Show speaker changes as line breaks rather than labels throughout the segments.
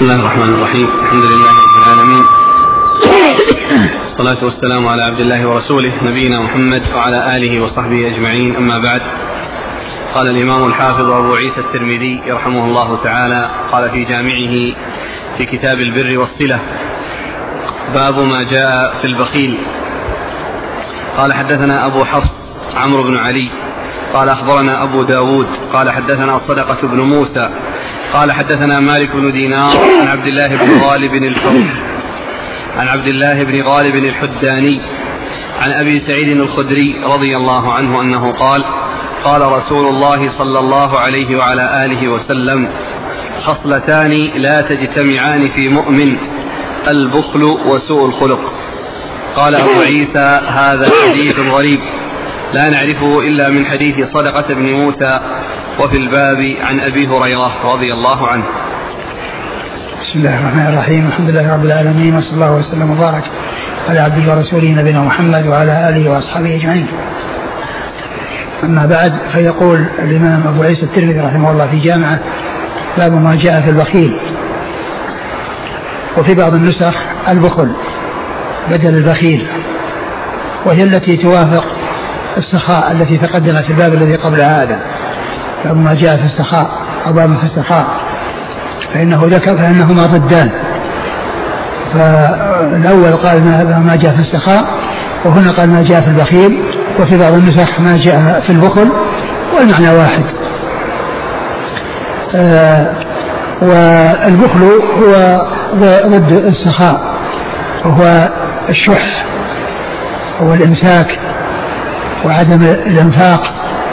بسم الله الرحمن الرحيم. الحمد لله رب العالمين، والصلاة والسلام على عبد الله ورسوله نبينا محمد وعلى آله وصحبه أجمعين، أما بعد. قال الإمام الحافظ أبو عيسى الترمذي رحمه الله تعالى قال في جامعه في كتاب البر والصلة: باب ما جاء في البخيل. قال حدثنا أبو حفص عمرو بن علي قال أخبرنا أبو داود قال حدثنا صدقة بن موسى قال حدثنا مالك بن دينار عن عبد الله بن غالب الحداني عن أبي سعيد الخدري رضي الله عنه أنه قال: قال رسول الله صلى الله عليه وعلى آله وسلم: خصلتان لا تجتمعان في مؤمن، البخل وسوء الخلق. قال أبو عيسى: هذا حديث غريب لا نعرفه إلا من حديث صدقة بن موسى، وفي الباب عن أبي هريرة رضي الله عنه.
بسم الله الرحمن الرحيم. الحمد لله رب العالمين، وصلى الله وسلم وبارك على عبده ورسوله نبينا محمد وعلى آله وأصحابه أجمعين. أما بعد، فيقول الإمام أبو عيسى الترمذي رحمه الله في جامعه: باب ما جاء في البخيل. وفي بعض النسخ البخل بدل البخيل، وهي التي توافق السخاء التي تقدمت في الباب الذي قبل هذا. باب ما جاء في السخاء أو باب في السخاء، فإنه ذكر فإنهما ضدان. فالأول قال ما جاء في السخاء، وهنا قال ما جاء في البخيل، وفي بعض النسخ ما جاء في البخل، والمعنى واحد. والبخل هو ضد السخاء، وهو الشح والإمساك وعدم الإنفاق،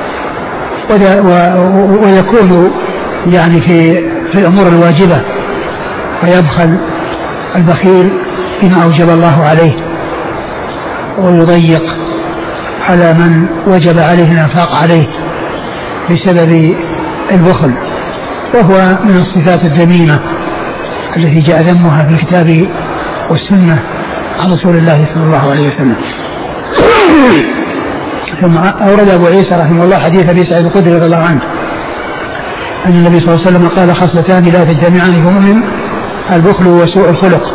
ويكون يعني في الأمور الواجبة، ويبخل البخيل بما أوجب الله عليه، ويضيق على من وجب عليه الإنفاق عليه بسبب البخل، وهو من الصفات الذميمة التي جاء ذمها في الكتاب والسنة عن رسول الله صلى الله عليه وسلم. ثم أورد أبو عيسى رحمه الله حديث أبي سعيد الخدري رضي الله عنه أن النبي صلى الله عليه وسلم قال: خصلتان لا تجتمعان في مؤمن، البخل وسوء الخلق.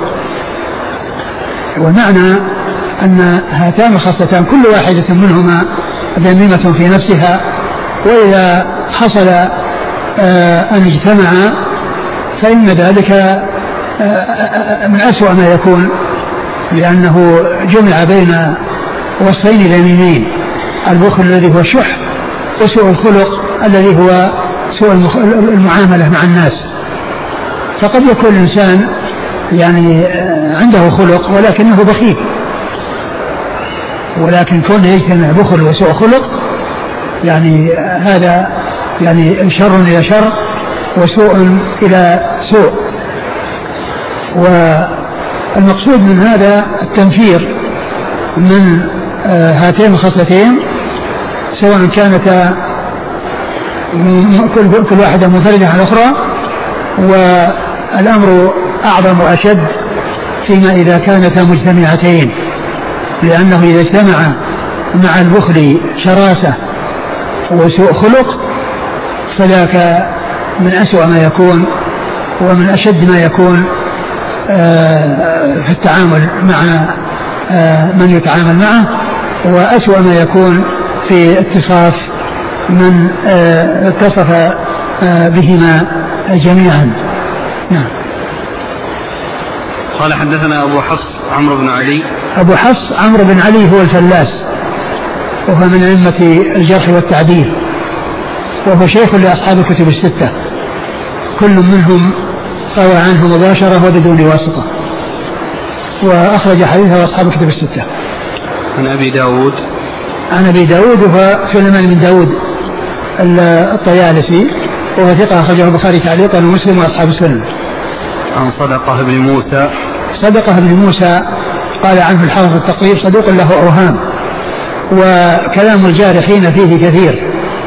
والمعنى أن هاتان الخصلتان كل واحدة منهما ذميمة في نفسها، وإذا حصل أن اجتمعا فإن ذلك من أسوأ ما يكون، لأنه جمع بين وصفين ذميمين: البخل الذي هو الشح، وسوء الخلق الذي هو سوء المعاملة مع الناس. فقد يكون الإنسان يعني عنده خلق ولكنه بخيل، ولكن كونه يجتمع بخل وسوء خلق يعني هذا يعني شر إلى شر وسوء إلى سوء. والمقصود من هذا التنفير من هاتين الخصلتين، سواء كانتا كل واحدة منفردة عن الأخرى، والأمر أعظم وأشد فيما إذا كانتا مجتمعتين، لأنه إذا اجتمع مع البخل شراسة وسوء خلق فذاك من أسوأ ما يكون ومن أشد ما يكون في التعامل مع من يتعامل معه، وأسوأ ما يكون في اتصاف من اتصف بهما جميعا. نعم.
قال حدثنا أبو حفص عمرو بن علي.
أبو حفص عمرو بن علي هو الفلاس، وهو من أئمة الجرح والتعديل، وهو شيخ لأصحاب الكتب الستة، كل منهم روى عنه مباشرة وبدون واسطة، وأخرج حديثه أصحاب الكتب الستة.
عن أبي داود.
عن أبي داود وهو سليمان بن داود الطيالسي، وهو ثقة أخرجه البخاري تعليقا ومسلم وأصحاب السنن.
عن صدقة بن موسى.
صدقة بن موسى قال عنه الحافظ التقريب: صدوق له أوهام، وكلام الجارحين فيه كثير،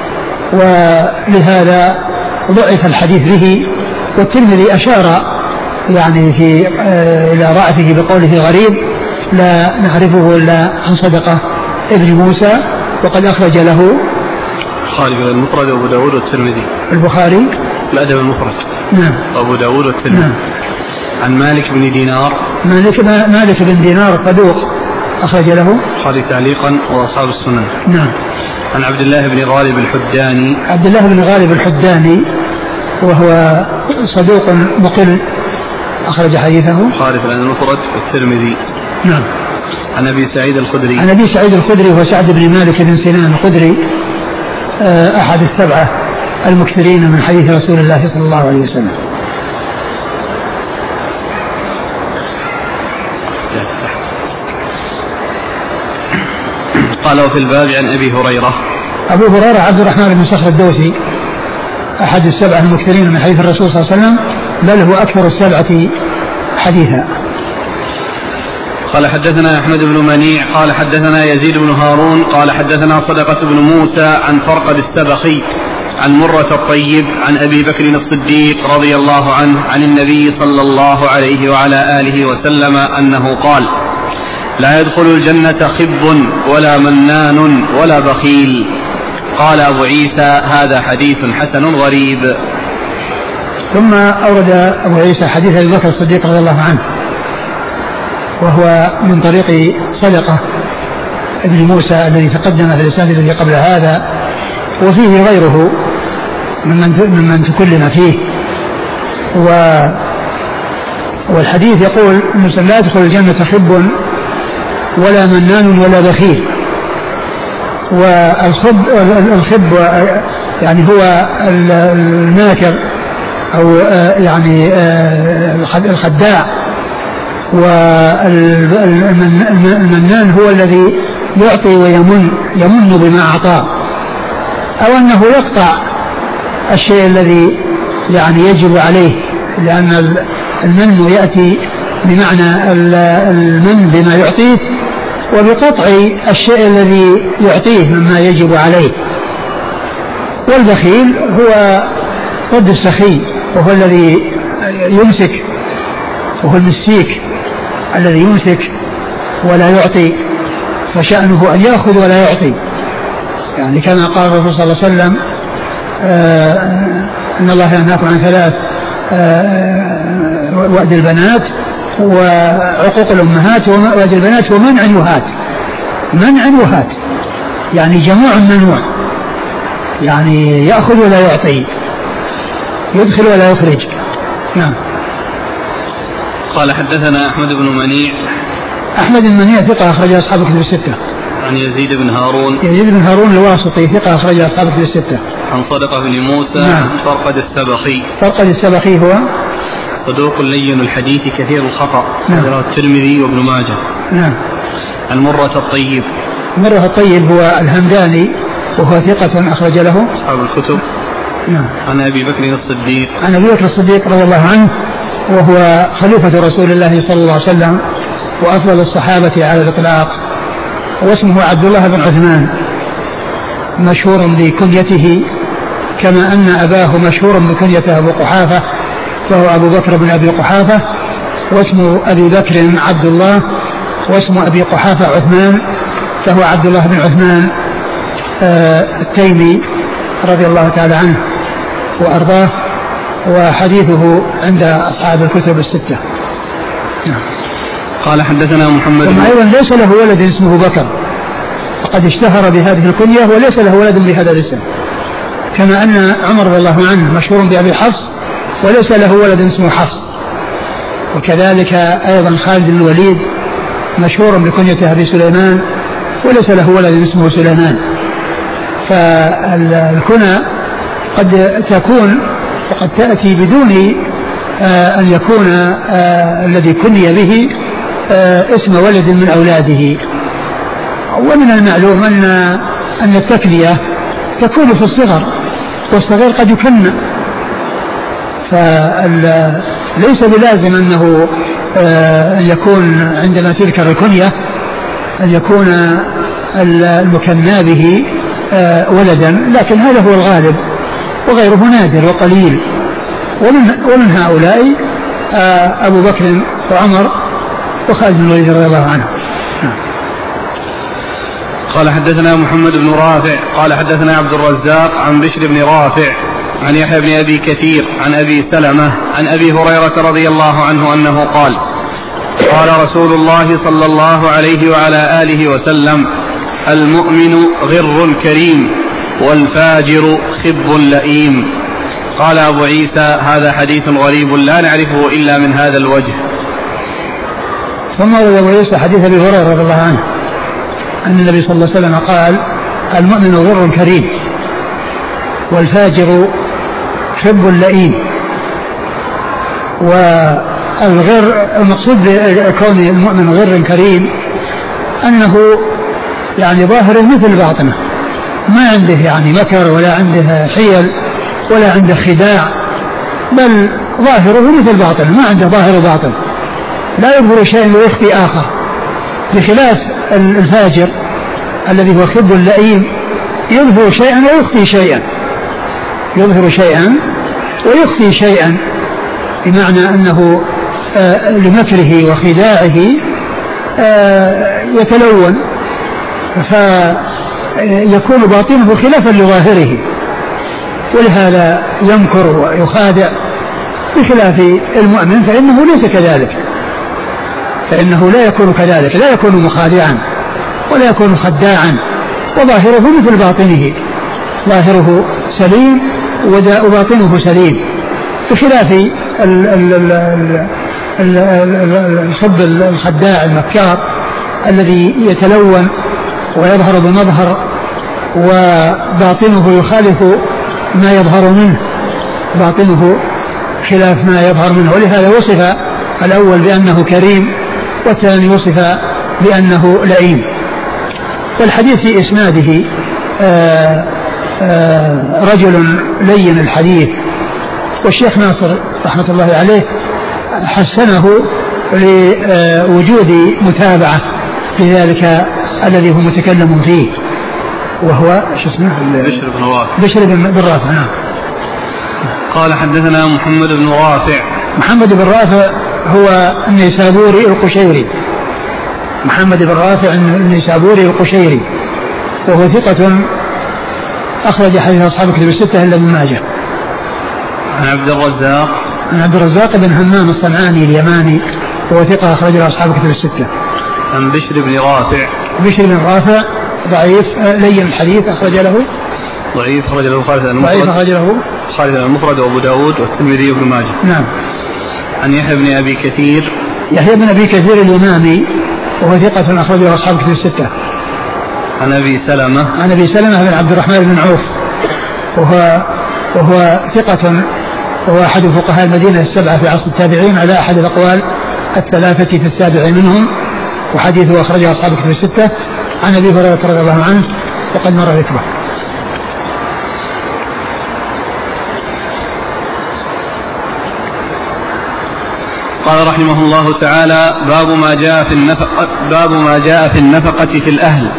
ولهذا ضعف الحديث به. والترمذي أشار يعني في إلى ضعفه بقوله غريب لا نعرفه إلا عن صدقة ابن موسى، وقد أخرج له
البخاري المفرد وأبو داود والترمذي.
البخاري
الأدب المفرد.
نعم.
وأبو داود والترمذي.
نعم.
عن مالك بن دينار.
مالك بن دينار صدوق أخرج له
البخاري تعليقا وأصحاب السنن.
نعم.
عن عبد الله بن غالب الحداني.
عبد الله بن غالب الحداني وهو صدوق مقل أخرج حديثه
البخاري في المفرد والترمذي.
نعم.
عن أبي سعيد الخدري.
عن أبي سعيد الخدري هو سعد بن مالك بن سنان الخدري أحد السبعة المكثرين من حديث رسول الله صلى الله عليه وسلم.
قال في الباب عن أبي هريرة.
أبو هريرة عبد الرحمن بن صخر الدوسي أحد السبعة المكثرين من حديث الرسول صلى الله عليه وسلم، بل هو أكثر السبعة حديثا.
قال حدثنا أحمد بن منيع قال حدثنا يزيد بن هارون قال حدثنا صدقة بن موسى عن فرقد السبخي عن مرة الطيب عن أبي بكر الصديق رضي الله عنه عن النبي صلى الله عليه وعلى آله وسلم أنه قال: لا يدخل الجنة خب ولا منان ولا بخيل. قال أبو عيسى: هذا حديث حسن غريب.
ثم أورد أبو عيسى حديث أبي بكر الصديق رضي الله عنه، وهو من طريق صدقة ابن موسى الذي تقدم في الإسناد الذي قبل هذا، وفيه غيره ممن تكلم فيه. والحديث يقول: لا يدخل الجنة خب ولا منان ولا بخيل. والخب يعني هو الماكر أو يعني الخداع، والمنان هو الذي يعطي يمن بما أعطاه، أو أنه يقطع الشيء الذي يعني يجب عليه، لأن المن يأتي بمعنى المن بما يعطيه وبقطع الشيء الذي يعطيه مما يجب عليه. والبخيل هو ضد السخي، وهو الذي يمسك، وهو المسيك الذي يمسك ولا يعطي، فشأنه أن يأخذ ولا يعطي، يعني كما قال الرسول صلى الله عليه وسلم: إن الله ينهاكم عن ثلاث: وأد البنات وعقوق الأمهات وأد البنات ومنع الوهات. منع الوهات يعني جموع ممنوع، يعني يأخذ ولا يعطي، يدخل ولا يخرج. نعم.
قال حدثنا أحمد بن منيع.
أحمد بن منيع ثقة أخرج أصحاب الكتب الستة.
عن يزيد بن هارون.
يزيد بن هارون الواسطي ثقة أخرج أصحاب الكتب الستة.
عن صدقة بن موسى.
نعم.
عن فرقد السبخي.
فرقد السبخي هو
صدوق لين الحديث كثير الخطأ.
نعم.
رواه الترمذي وابن ماجه.
نعم.
عن مرة الطيب.
مرة الطيب هو الهمداني وهو ثقة أخرج له
أصحاب الكتب.
نعم.
عن أبي بكر الصديق.
عن أبي بكر الصديق رضي الله عنه، وهو خليفة رسول الله صلى الله عليه وسلم وأفضل الصحابة على الإطلاق، واسمه عبد الله بن عثمان، مشهور بكنيته كما أن أباه مشهور بكنيته أبو قحافة، فهو أبو بكر بن أبي قحافة، واسم أبي بكر عبد الله، واسم أبي قحافة عثمان، فهو عبد الله بن عثمان التيمي رضي الله تعالى عنه وأرضاه، وحديثه عند أصحاب الكتب الستة. نعم.
قال حدثنا محمد.
ثم أيضا ليس له ولد اسمه بكر، فقد اشتهر بهذه الكنية وليس له ولد بهذا الاسم، كما أن عمر رضي الله عنه مشهور بأبي حفص وليس له ولد اسمه حفص، وكذلك أيضا خالد بن الوليد مشهور بكنية أبي سليمان وليس له ولد اسمه سليمان. فالكنى قد تكون وقد تأتي بدون أن يكون الذي كني به اسم ولد من أولاده. ومن المعلوم أن التكنية تكون في الصغر، والصغير قد يكنى، فليس بلازم أنه أن يكون عندما تذكر الكنية أن يكون المكنى به ولدا، لكن هذا هو الغالب وغيره نادر وقليل. ومن هؤلاء أبو بكر وعمر وخالد بن الوليد رضي الله عنه.
قال حدثنا محمد بن رافع قال حدثنا عبد الرزاق عن بشر بن رافع عن يحيى بن أبي كثير عن أبي سلمة عن أبي هريرة رضي الله عنه أنه قال قال رسول الله صلى الله عليه وعلى آله وسلم المؤمن غر كريم والفاجر خب لئيم. قال أبو عيسى هذا حديث غريب لا نعرفه إلا من هذا الوجه.
ثم روى أبو عيسى حديث أبي هريرة رضي الله عنه أن النبي صلى الله عليه وسلم قال المؤمن غر كريم والفاجر خب لئيم. والغر المقصود بكون المؤمن غر كريم أنه يعني ظاهره مثل باطنه، ما عنده يعني مكر ولا عنده حيل ولا عنده خداع، بل ظاهره مثل باطنه، ما عنده ظاهر وباطن، لا يظهر شيئا ويخفي آخر، بخلاف الفاجر الذي هو خب اللئيم يظهر شيئا ويخفي شيئا، يظهر شيئا ويخفي شيئا، بمعنى أنه لمكره وخداعه يتلون فيكون باطنه خلافا لظاهره، ولهذا يمكر ويخادع، بخلاف المؤمن فإنه ليس كذلك، فإنه لا يكون كذلك، لا يكون مخادعا ولا يكون خداعا، وظاهره مثل باطنه، ظاهره سليم وباطنه سليم، بخلاف الخب الخداع المكار الذي يتلون ويظهر بمظهر وباطنه يخالف ما يظهر منه، باطنه خلاف ما يظهر منه. ولهذا وصف الأول بأنه كريم والثاني وصف بأنه لئيم. والحديث في إسناده رجل لين الحديث، والشيخ ناصر رحمة الله عليه حسنه لوجود متابعة لذلك الذي هو متكلم فيه، وهو شو اسمه بشر بن رافع. نعم.
قال حدثنا محمد بن رافع.
محمد بن رافع هو النيسابوري القشيري، محمد بن رافع النيسابوري القشيري، وهو ثقة أخرج حديث أصحاب الكتب الستة إلا ابن ماجه.
عن عبد الرزاق.
عن عبد الرزاق بن همام الصنعاني اليماني، وهو ثقة أخرج له أصحاب الكتب الستة.
عن بشر بن رافع.
بشر بن رافع ضعيف لين الحديث، أخرج له
ضعيف أخرج له خالد المفرد وأبو داود والترمذي وابن ماجه.
نعم.
عن يحيى بن أبي كثير.
يحيى بن أبي كثير الإمامي، وهو ثقة أخرج له أصحاب الكتب الستة.
عن أبي سلمة.
عن أبي سلمة بن عبد الرحمن بن عوف، وهو ثقة، وهو أحد فقهاء المدينة السبعة في عصر التابعين على أحد الأقوال الثلاثة في السابع منهم، وحديثه أخرجه أصحاب الكتب الستة. عن أبي هريرة رضي الله عنه وقد مر ذكره.
قال رحمه الله تعالى باب ما جاء في النفقة في الأهل.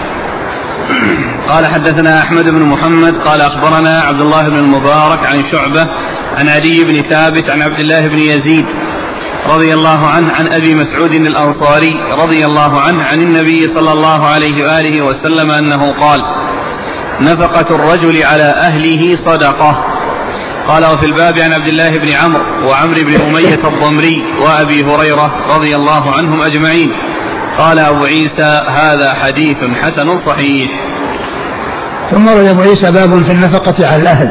قال حدثنا أحمد بن محمد قال أخبرنا عبد الله بن المبارك عن شعبة عن علي بن ثابت عن عبد الله بن يزيد رضي الله عنه عن أبي مسعود الأنصاري رضي الله عنه عن النبي صلى الله عليه وآله وسلم أنه قال نفقة الرجل على أهله صدقة. قال وفي الباب عن عبد الله بن عمرو وعمرو بن أمية الضمري وأبي هريرة رضي الله عنهم أجمعين. قال أبو عيسى هذا حديث حسن صحيح.
ثم روى أبو عيسى باب في النفقة على الأهل.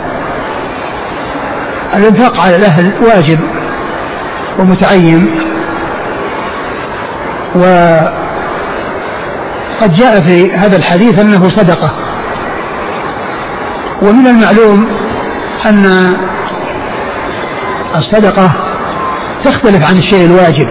الإنفاق على الأهل واجب ومتعين، وقد جاء في هذا الحديث أنه صدقة. ومن المعلوم أن الصدقة تختلف عن الشيء الواجب.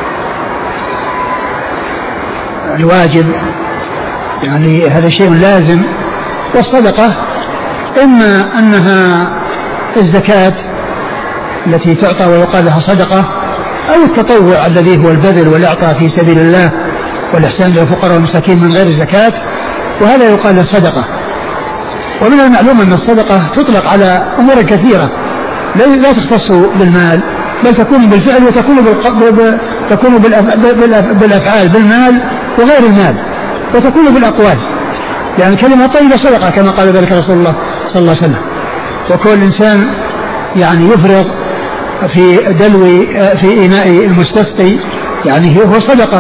الواجب يعني هذا شيء لازم، والصدقة إما أنها الزكاة التي تعطى ويقال لها صدقة، أو التطوع الذي هو البذل والإعطاء في سبيل الله والإحسان للفقراء والمساكين من غير الزكاة، وهذا يقال له صدقة. ومن المعلوم أن الصدقة تطلق على أمور كثيرة لا تختص بالمال، بل تكون بالفعل وتكون بالأفعال بالمال وغير المال، وتكون بالأقوال. يعني كلمة طيبة صدقة كما قال ذلك رسول الله صلى الله عليه وسلم. وكل إنسان يعني يفرغ في دلو في إناء المستسقي يعني هو صدقة.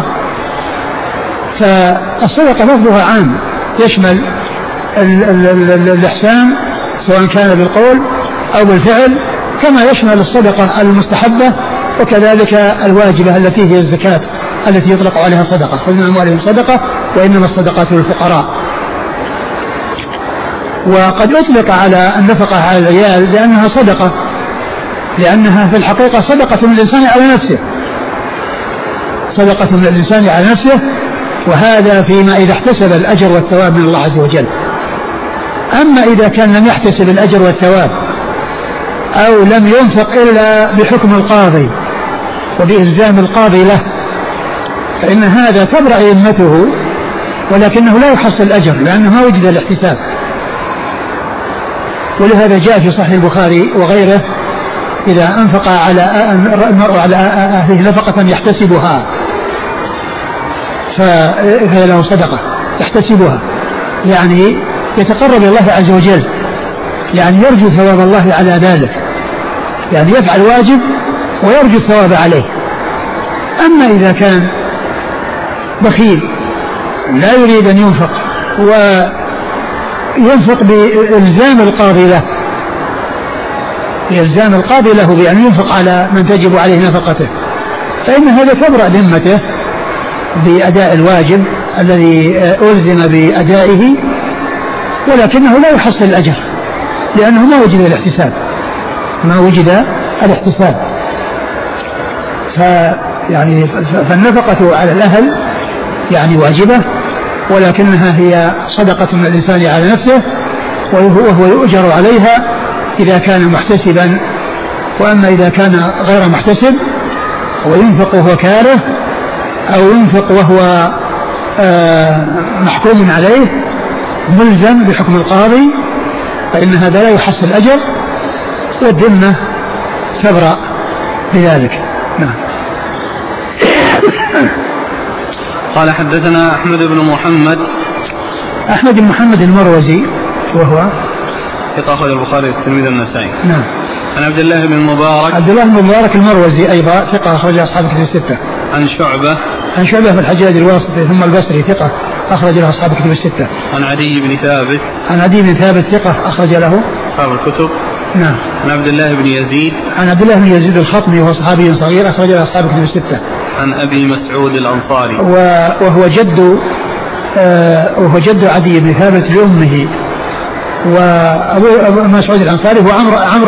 فالصدقة لفظها عام يشمل الإحسان سواء كان بالقول أو بالفعل، كما يشمل الصدقة المستحبة وكذلك الواجبة التي هي الزكاة التي يطلق عليها صدقة. خذ من أموالهم صدقة وإنما الصدقات للفقراء. وقد أطلق على النفقة على العيال لأنها صدقة، لأنها في الحقيقة صدقة من الإنسان على نفسه، صدقة من الإنسان على نفسه، وهذا فيما إذا احتسب الأجر والثواب من الله عز وجل. أما إذا كان لم يحتسب الأجر والثواب أو لم ينفق إلا بحكم القاضي وبإلزام القاضي له فإن هذا تبرأ ذمته، ولكنه لا يحصل الأجر لأنه ما وجد الاحتساب. ولهذا جاء في صحيح البخاري وغيره إذا أنفق على المرء على أهله نفقة يحتسبها فهي له صدقة يحتسبها، يعني يتقرب إلى الله عز وجل، يعني يرجو ثواب الله على ذلك، يعني يفعل واجب ويرجو الثواب عليه. أما إذا كان بخيل لا يريد أن ينفق وينفق بإلزام القاضي له، بإلزام القاضي له بأن ينفق على من تجب عليه نفقته، فإن هذا تبرأ ذمته بأداء الواجب الذي ألزم بأدائه، ولكنه لا يحصل الأجر لأنه ما وجد الاحتساب، ما وجد الاحتساب. فيعني فالنفقة على الأهل يعني واجبة، ولكنها هي صدقة من الإنسان على نفسه، وهو يؤجر عليها إذا كان محتسبا. وأما إذا كان غير محتسب وينفق وهو كاره أو ينفق وهو محكوم عليه ملزم بحكم القاضي فإن هذا لا يحصل الأجر والذمة تبرأ بذلك. نعم.
قال حدثنا أحمد بن محمد.
أحمد بن محمد المروزي وهو
أخرج البخاري والترمذي والنسائي.
نعم.
عن عبد الله بن المبارك.
عبد الله بن المبارك المروزي أيضا ثقة أخرج أصحاب الكتب الستة.
عن شعبة.
عن شعبة بن الحجاج الواسطي ثم البصري ثقة أخرج له أصحاب الكتب الستة.
عن عدي بن ثابت.
عن عدي بن ثابت ثقة أخرج له
أصحاب الكتب.
نعم.
عن عبد الله بن يزيد.
عن عبد الله بن يزيد الخطمي وهو صحابي صغير أخرج له أصحاب الكتب الستة.
عن أبي مسعود الأنصاري
وهو جد عدي بن ثابت لأمه. وأبو مسعود الأنصاري هو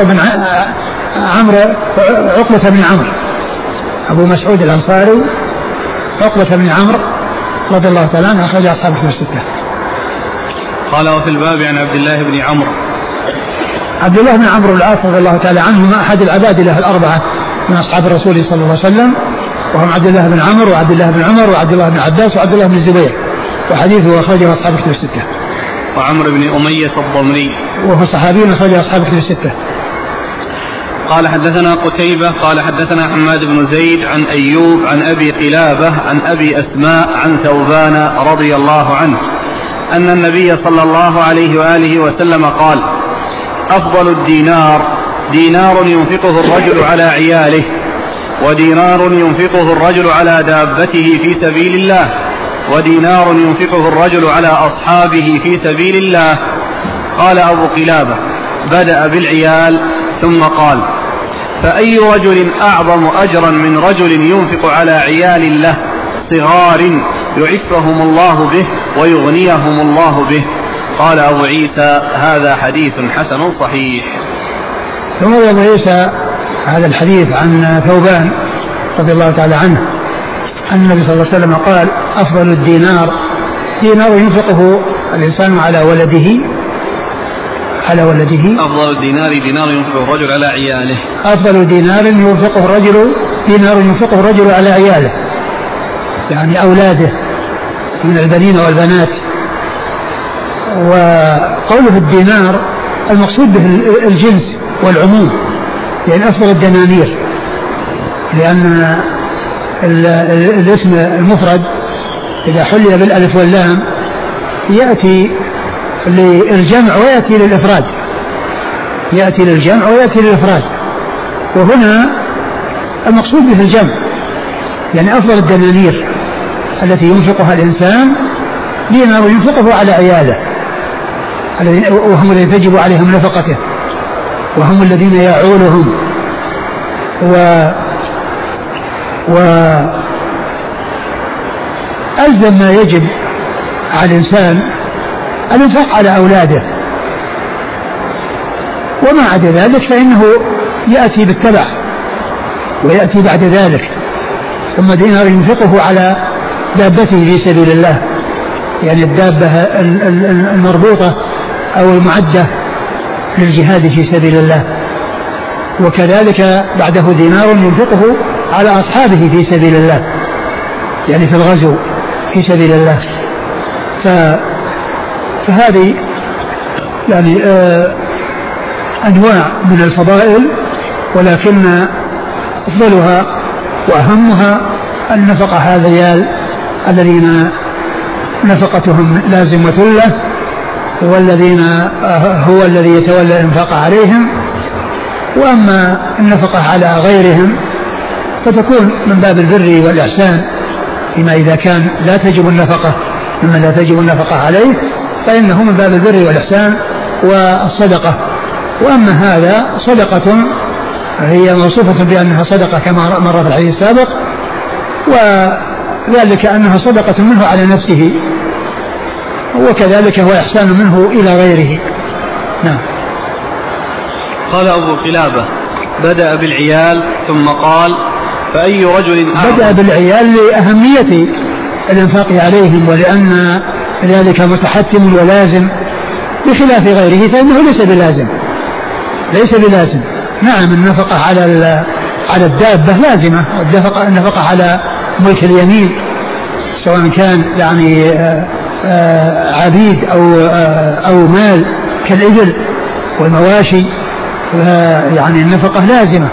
عقبة بن عمرو. أبو مسعود الأنصاري عقبة بن عمرو رضي الله تعالى عنه أخرج أصحاب الكتب الستة.
قال وفي الباب عن عبد الله بن عمرو.
عبد الله بن عمرو العاص رضي الله تعالى عنهما أحد العبادلة الأربعة من أصحاب الرسول صلى الله عليه وسلم، وهم عبد الله بن عمرو وعبد الله بن عمر وعبد الله بن عباس وعبد الله بن الزبير، وحديثه أخرجه أصحاب الكتب الستة.
وعمرو بن أمية الضمري
وهو صحابي أخرجه أصحاب الكتب الستة.
قال حدثنا قتيبة قال حدثنا حماد بن زيد عن أيوب عن أبي قلابة عن أبي أسماء عن ثوبان رضي الله عنه أن النبي صلى الله عليه وآله وسلم قال: أفضل الدينار دينار ينفقه الرجل على عياله، ودينار ينفقه الرجل على دابته في سبيل الله، ودينار ينفقه الرجل على أصحابه في سبيل الله. قال أبو قلابة: بدأ بالعيال ثم قال: فأي رجل أعظم أجرا من رجل ينفق على عيال له صغار يعفهم الله به ويغنيهم الله به. قال أبو عيسى: هذا حديث حسن صحيح.
ثم أبو عيسى هذا الحديث عن ثوبان رضي الله تعالى عنه أن النبي صلى الله عليه وسلم قال: أفضل الدينار دينار ينفقه الإنسان على ولده.
أفضل الدينار دينار ينفقه الرجل على عياله.
أفضل دينار ينفقه الرجل على عياله، يعني أولاده من البنين والبنات. وقوله الدينار المقصود به الجنس والعموم، يعني أفضل الدنانير، لأن الاسم المفرد إذا حلي بالألف واللام يأتي للجمع ويأتي للإفراد، يأتي للجمع ويأتي للإفراد، وهنا المقصود به الجمع، يعني أفضل الدنانير التي ينفقها الإنسان دينار ينفقه على عياله وهم الذين تجب عليهم نفقته، وهم الذين يعولهم ألزم ما يجب على الإنسان الإنفاق على أولاده، وما عدا ذلك فإنه يأتي بالتبع ويأتي بعد ذلك. ثم دينار ينفقه على دابته في سبيل الله، يعني الدابة المربوطة أو المعدة للجهاد في سبيل الله، وكذلك بعده دينار ينفقه على أصحابه في سبيل الله، يعني في الغزو في سبيل الله. فهذه يعني أنواع من الفضائل، ولكن أفضلها وأهمها النفقة على العيال الذين نفقتهم لازمة له، والذين هو الذي يتولى الإنفاق عليهم. وأما النفقة على غيرهم فتكون من باب البر والإحسان، فيما إذا كان لا تجب النفقة مما لا تجب النفقة عليه فإنه من باب البر والإحسان والصدقة. وأما هذا صدقة هي موصوفة بأنها صدقة كما مر في الحديث السابق، وذلك أنها صدقة منه على نفسه، وكذلك هو إحسان منه إلى غيره. نعم.
قال أبو قلابة: بدأ بالعيال ثم قال: فأي رجل
بدأ بالعيال لأهمية الإنفاق عليهم، ولأن ذلك متحتم ولازم، بخلاف غيره فإنه ليس بلازم. نعم النفقة على الدابة لازمة، النفقة على ملك اليمين سواء كان يعني عبيد أو مال كالإبل والمواشي، يعني النفقة لازمة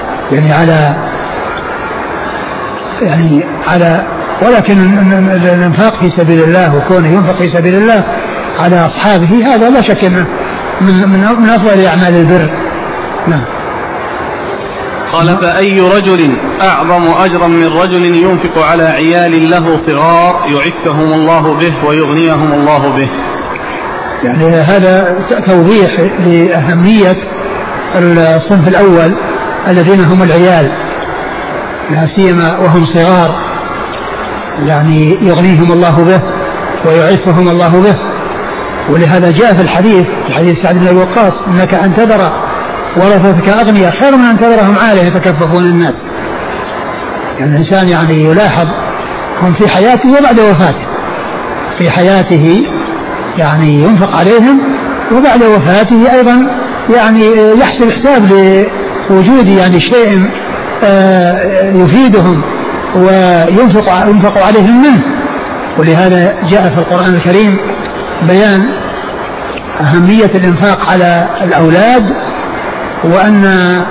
على ولكن الانفاق في سبيل الله وكونه ينفق في سبيل الله على أصحابه هذا لا شك انه من أفضل أعمال البر. نعم.
قال: فأي رجل أعظم أجرا من رجل ينفق على عيال له صغار يعفهم الله به ويغنيهم الله به.
يعني هذا توضيح لأهمية الصنف الأول الذين هم العيال، لا سيما وهم صغار، يعني يغنيهم الله به ويعفهم الله به. ولهذا جاء في الحديث سعد بن وقاص: إنك أن تذر ورثتك أغنياء خير من أن تذرهم عالة يتكففون الناس. يعني الإنسان يعني يلاحظ هم في حياته وبعد وفاته، في حياته يعني ينفق عليهم، وبعد وفاته أيضا يعني يحسب حساب لوجود يعني شيء يفيدهم وينفق عليهم منه. ولهذا جاء في القرآن الكريم بيان أهمية الإنفاق على الأولاد، وأن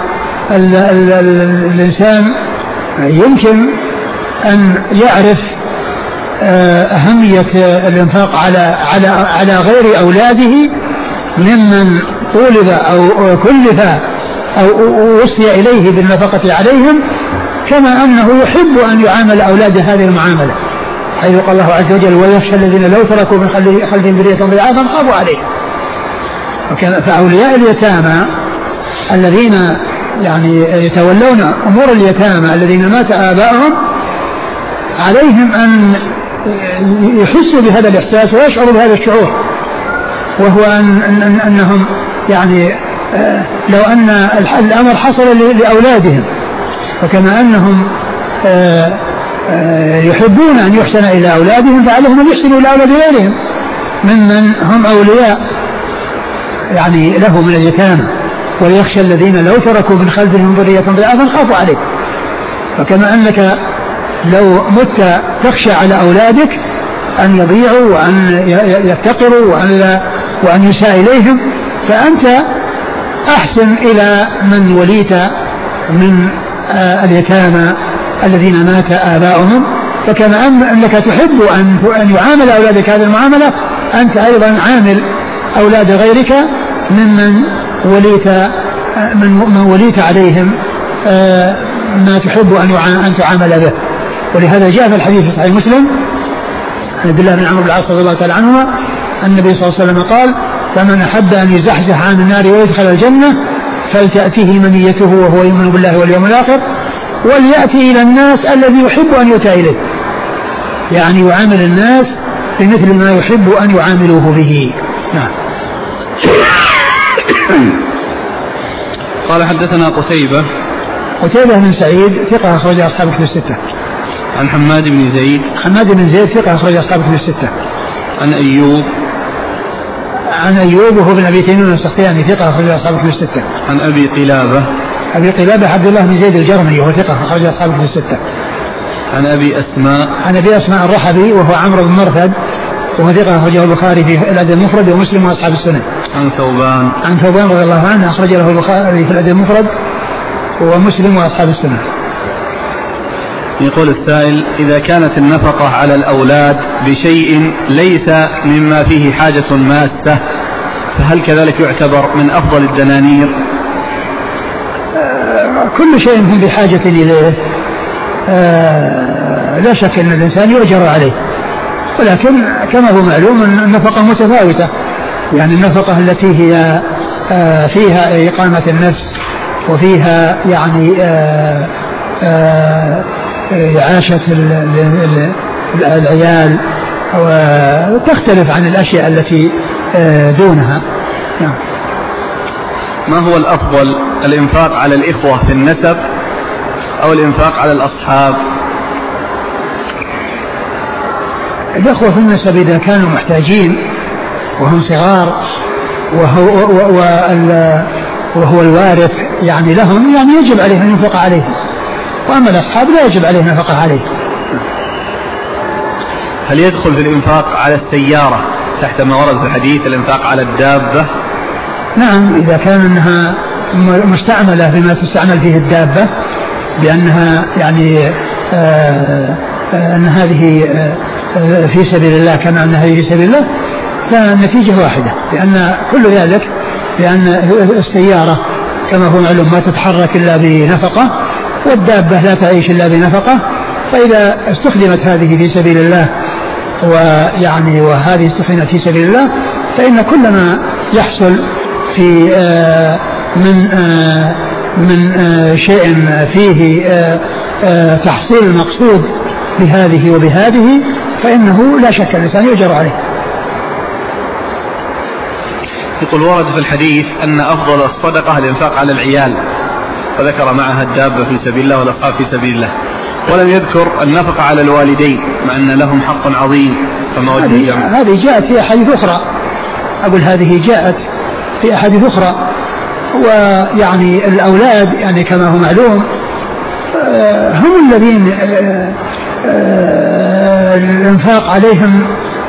الإنسان يمكن أن يعرف أهمية الإنفاق على غير أولاده ممن طولب أو كلف أو وصي إليه بالنفقة عليهم، كما أنه يحب أن يعامل أولاد هذه المعاملة، حيث قال الله عز وجل: ويخشى الذين لو تركوا من خلفهم ذرية ضعافا خافوا عليهم. فأولياء اليتامى الذين يعني يتولون أمور اليتامى الذين مات آباؤهم عليهم أن يحسوا بهذا الإحساس ويشعروا بهذا الشعور، وهو أنهم يعني لو أن الأمر حصل لأولادهم، فكما أنهم يحبون أن يحسن إلى أولادهم فعليهم أن يحسنوا إلى أولاد غيرهم ممن هم أولياء يعني له من اليتامى. وليخشى الذين لو تركوا من خلفهم ذرية ضعافا خافوا عليه. فكما أنك لو مت تخشى على أولادك أن يضيعوا وأن يفتقروا وأن يساء إليهم، فأنت أحسن إلى من وليت من اليتامى الذين مات آباؤهم. فكما أنك تحب أن يعامل أولادك هذه المعاملة، أنت أيضا عامل أولاد غيرك ممن وليت عليهم ما تحب أن تعامل به. ولهذا جاء في الحديث في صحيح مسلم عن عبد الله بن عمرو بن العاص رضي الله تعالى عنهما النبي صلى الله عليه وسلم قال: فمن أحب أن يزحزح عن النار ويدخل الجنة فلتأتيه منيته وهو يؤمن بالله واليوم الآخر وليأتي إلى الناس الذي يحب أن يؤتى إليه، يعني يعامل الناس بمثل ما يحب أن يعاملوه به. نعم.
قال حدثنا قتيبة
بن سعيد ثقة أخرج أصحاب الكتب الستة.
عن حماد بن زيد ثقة أخرج أصحاب الكتب الستة. عن أيوب وهو بن أبي تميم السختياني ثقة أخرج أصحاب الكتب الستة. عن أبي قلابة
عبد الله بن زيد الجرمي وهو ثقة أخرج أصحاب الكتب الستة.
عن أبي أسماء
الرحبي وهو عمرو بن مرثد وهو ثقة أخرجه البخاري في الأدب المفرد ومسلم وأصحاب السنن. عن ثوبان رضي الله عنه أخرج له البخاري في الأدب المفرد ومسلم وأصحاب السنن.
يقول السائل: إذا كانت النفقة على الأولاد بشيء ليس مما فيه حاجة ماسة فهل كذلك يعتبر من أفضل الدنانير؟
كل شيء هم بحاجة إليه لا شك أن الإنسان يؤجر عليه، ولكن كما هو معلوم أن النفقة متفاوتة، يعني النفقة التي هي فيها إقامة النفس وفيها يعني إعاشة العيال وتختلف عن الأشياء التي دونها. نعم.
ما هو الأفضل، الإنفاق على الإخوة في النسب أو الإنفاق على الأصحاب؟
الإخوة في النسب إذا كانوا محتاجين وهم صغار وهو الوارث يعني لهم، يعني يجب عليه أن ينفق عليهم، وأما الأصحاب لا يجب عليه نفقة عليه.
هل يدخل في الإنفاق على السيارة تحت ما ورد في الحديث الإنفاق على الدابة؟
نعم، إذا كان أنها مستعملة بما تستعمل فيه الدابة، بأنها يعني أن هذه في سبيل الله كما أن هذه في سبيل الله، فالنتيجة واحدة، لأن كل ذلك لأن السيارة كما هو معلوم ما تتحرك إلا بنفقة، والدابة لا تعيش إلا بنفقة، فإذا استخدمت هذه في سبيل الله ويعني وهذه استخدمت في سبيل الله، فإن كل ما يحصل في من شيء فيه تحصيل المقصود بهذه وبهذه فإنه لا شك الإنسان يؤجر عليه.
يقول: ورد في الحديث أن أفضل الصدقة الإنفاق على العيال، فذكر معها الدابة في سبيل الله والأصحاب في سبيل الله، ولم يذكر النفقة على الوالدين مع أن لهم حق عظيم. فما وجه
هذه جاءت في أحاديث أخرى، أقول هذه جاءت في أحاديث أخرى، ويعني الأولاد يعني كما هو معلوم هم الذين الإنفاق عليهم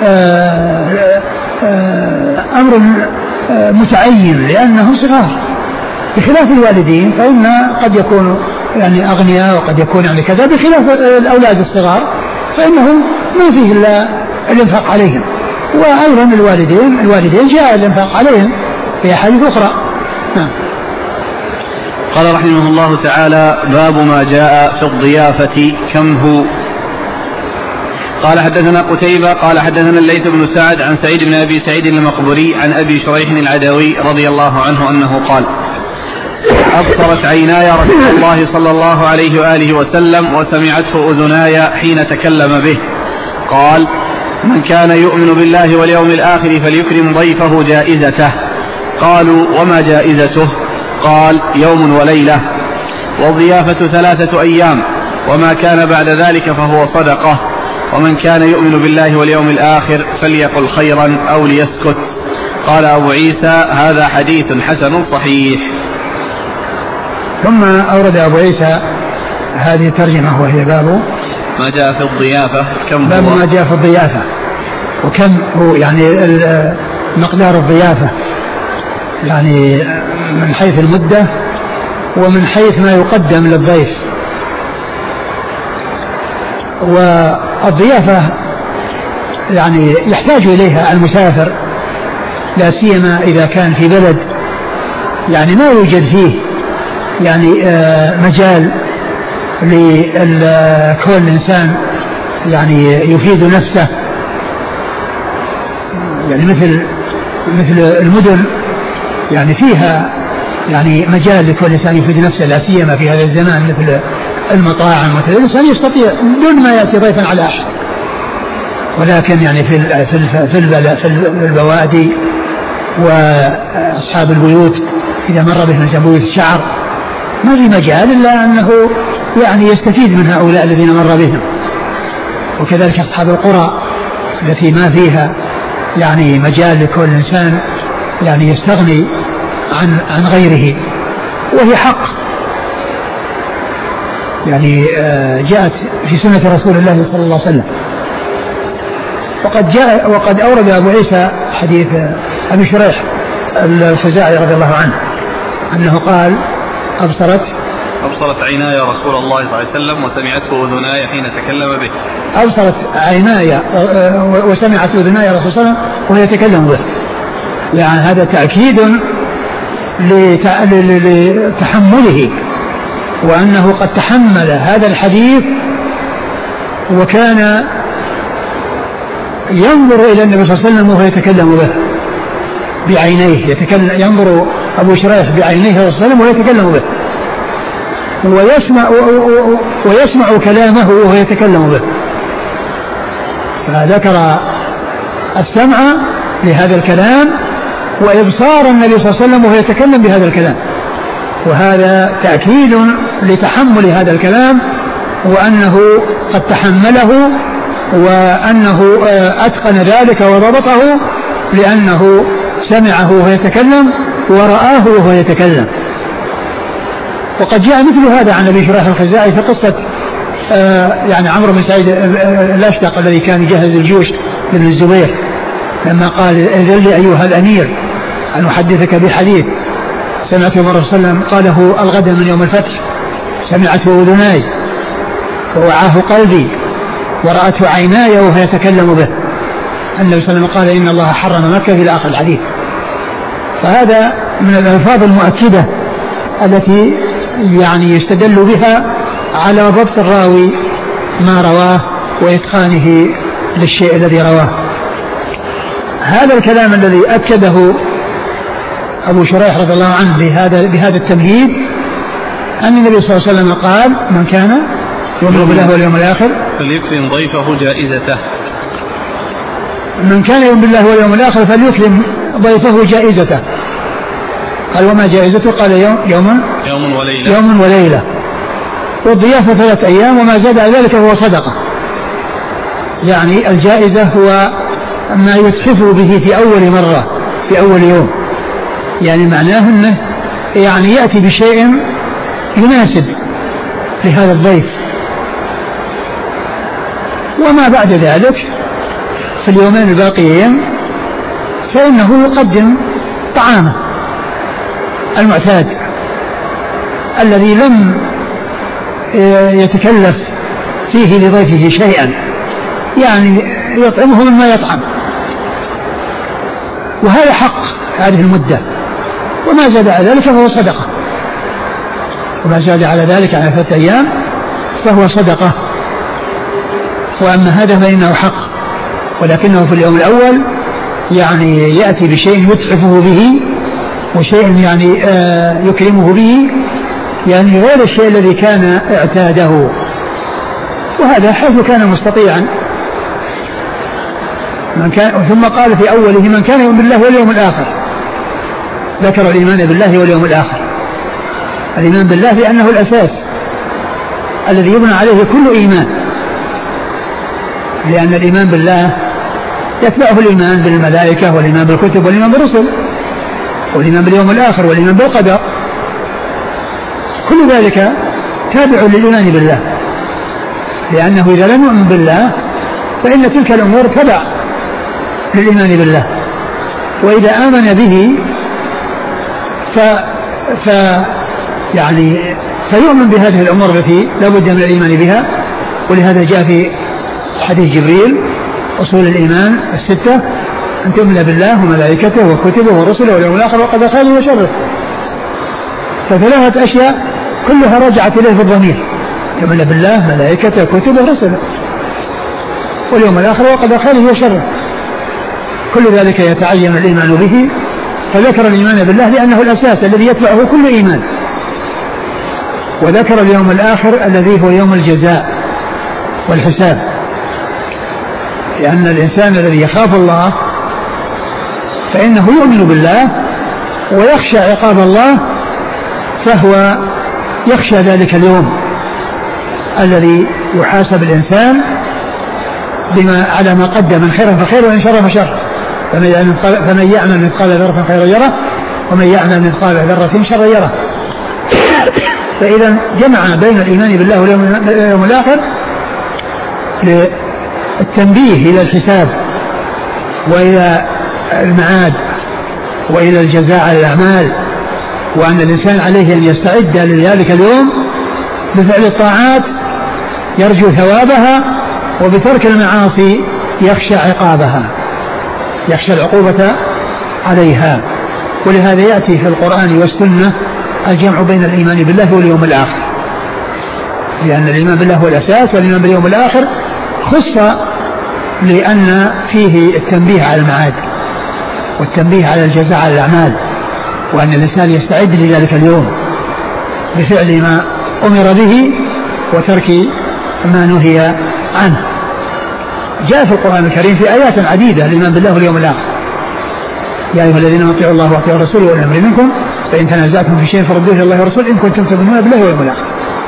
أمر متعين لأنهم صغار، بخلاف الوالدين فإن قد يكونوا يعني أغنياء وقد يكون يعني كذا، بخلاف الأولاد الصغار فإنهم ما فيه إلا الإنفاق عليهم. وأيضا الوالدين جاء الإنفاق عليهم في أحاديث أخرى. نعم.
قال رحمه الله تعالى: باب ما جاء في الضيافة كم هو. قال حدثنا قتيبة قال حدثنا الليث بن سعد عن سعيد بن أبي سعيد المقبري عن أبي شريح العدوي رضي الله عنه أنه قال: أبصرت عيناي رسول الله صلى الله عليه وآله وسلم وسمعته أذناي حين تكلم به، قال: من كان يؤمن بالله واليوم الآخر فليكرم ضيفه جائزته. قالوا: وما جائزته؟ قال: يوم وليلة، والضيافة 3 أيام، وما كان بعد ذلك فهو صدقة، ومن كان يؤمن بالله واليوم الآخر فليقل خيرا أو ليسكت. قال أبو عيسى: هذا حديث حسن صحيح.
ثم أورد أبو عيسى هذه الترجمة وهي باب
ما جاء في الضيافة كم
باب
هو.
ما جاء في الضيافة وكم هو، يعني مقدار الضيافة، يعني من حيث المدة ومن حيث ما يقدم للضيف. والضيافة يعني يحتاج إليها المسافر، لا سيما إذا كان في بلد يعني ما يوجد فيه يعني مجال لكل إنسان يعني يفيد نفسه، يعني مثل المدن يعني فيها يعني مجال لكل إنسان يفيد نفسه، لا سيما في هذا الزمان مثل المطاعم، مثل الإنسان يستطيع دون ما يأتي ضيفا على أحد. ولكن يعني في البوادي وأصحاب البيوت إذا مر بهم جنبوية الشعر ما في مجال إلا أنه يعني يستفيد من هؤلاء الذين مر بهم. وكذلك أصحاب القرى التي ما فيها يعني مجال لكل إنسان يعني يستغني عن غيره، وهي حق يعني جاءت في سنة رسول الله صلى الله عليه وسلم. وقد أورد أبو عيسى حديث أبي شريح الخزاعي رضي الله عنه أنه قال
أبصرت عيناي رسول الله صلى الله عليه وسلم وسمعته أذناي حين تكلم به.
أبصرت عيناي وسمعت أذناي رسول الله صلى الله عليه وسلم وهو يتكلم به، يعني هذا تأكيد لتحمله، وأنه قد تحمل هذا الحديث وكان ينظر إلى النبي صلى الله عليه وسلم وهو يتكلم به بعينيه، ينظر أبو شريح بعينيه صلى الله عليه وسلم وهو يتكلم به، ويسمع كلامه وهو يتكلم به. فذكر السمع لهذا الكلام وإبصار النبي صلى الله عليه وسلم وهو يتكلم بهذا الكلام، وهذا تأكيد لتحمل هذا الكلام، وأنه قد تحمله، وأنه أتقن ذلك وضبطه، لأنه سمعه وهو يتكلم ورآه وهو يتكلم. وقد جاء مثل هذا عن أبي شريح الخزاعي في قصة يعني عمرو بن سعيد الأشدق الذي كان يجهز الجيوش لابن الزبير، لما قال إذن لي أيها الأمير أن أحدثك بحديث سمعته من الرسول صلى الله عليه وسلم قاله الغد من يوم الفتح، سمعته أذناي ووعاه قلبي ورأته عيناي وهو يتكلم به. النبي صلى الله عليه وسلم قال إن الله حرم مكة إلى آخر الحديث. فهذا من الألفاظ المؤكدة التي يعني يستدل بها على ضبط الراوي ما رواه وإتقانه للشيء الذي رواه. هذا الكلام الذي أكده أبو شريح رضي الله عنه بهذا التمهيد أن النبي صلى الله عليه وسلم قال من كان يؤمن بالله واليوم الآخر
فليكرم ضيفه جائزته.
من كان يؤمن بالله واليوم الآخر فليكرم ضيفه جائزته. قال وما جائزته؟ قال يوم وليلة والضيافة 3 أيام وما زاد على ذلك هو صدقة. يعني الجائزة هو ما يتحف به في أول مرة في أول يوم، يعني معناه أنه يعني يأتي بشيء يناسب لهذا الضيف، وما بعد ذلك في اليومين الباقيين فإنه يقدم طعامه المعتاد الذي لم يتكلف فيه لضيفه شيئا، يعني يطعمه مما يطعم، وهذا حق هذه المدة. وما زاد على ذلك فهو صدقة، وما زاد على ذلك على 3 أيام فهو صدقة. وأما هذا فإنه حق، ولكنه في اليوم الأول يعني يأتي بشيء يتحفه به وشيء يعني يكرمه به، يعني غير الشيء الذي كان اعتاده، وهذا حيث كان مستطيعا. ثم قال في أوله من كان يؤمن بالله واليوم الآخر، ذكر الإيمان بالله واليوم الآخر. الإيمان بالله لأنه الأساس الذي يبنى عليه كل إيمان، لأن الإيمان بالله يتبعه الإيمان بالملائكة والإيمان بالكتب والإيمان بالرسل والإيمان باليوم الآخر والإيمان بالقدر، كل ذلك تابع للإيمان بالله، لأنه إذا لم يؤمن بالله فإن تلك الأمور تبع للإيمان بالله. وإذا آمن به يعني فيؤمن بهذه الأمور التي لا بد من الإيمان بها. ولهذا جاء في حديث جبريل أصول الإيمان 6 أن تؤمن بالله وملائكته وكتبه ورسله واليوم الآخر وقدر خيره وشره. فثلاثة أشياء كلها رجعت إليه في الضمير: يؤمن بالله، ملائكته، كتبه، رسله، واليوم الآخر وقدر خيره وشره. كل ذلك يتعين الإيمان به، فذكر الإيمان بالله لأنه الأساس الذي يتبعه كل إيمان، وذكر اليوم الآخر الذي هو يوم الجزاء والحساب، لأن الإنسان الذي يخاف الله فإنه يؤمن بالله ويخشى عقاب الله، فهو يخشى ذلك اليوم الذي يحاسب الإنسان بما على ما قدم من خير فخير وإن شر فشر. فمن يعمل مثقال ذرة خيرا يره ومن يعمل مثقال ذرة شرا يره. فإذا جمع بين الإيمان بالله واليوم الآخر للتنبيه إلى الحساب وإلى المعاد وإلى الجزاء على الأعمال، وأن الإنسان عليه أن يستعد لذلك اليوم بفعل الطاعات يرجو ثوابها، وبترك المعاصي يخشى عقابها، يخشى العقوبة عليها. ولهذا يأتي في القرآن والسنة الجمع بين الإيمان بالله واليوم الآخر، لأن الإيمان بالله هو الأساس، والإيمان باليوم الآخر خص لأن فيه التنبيه على المعاد والتنبيه على الجزاء على الأعمال، وأن الإنسان يستعد لذلك اليوم بفعل ما أمر به وترك ما نهي عنه. جاء في القرآن الكريم في آيات عديدة الإيمان بالله واليوم الآخر: يا أيها الذين آمنوا اطيعوا الله واطيعوا الرسول وأولي الأمر منكم فإن تنازعتم في شيء فردوه إلى الله والرسول إن كنتم تؤمنون بالله واليوم الآخر.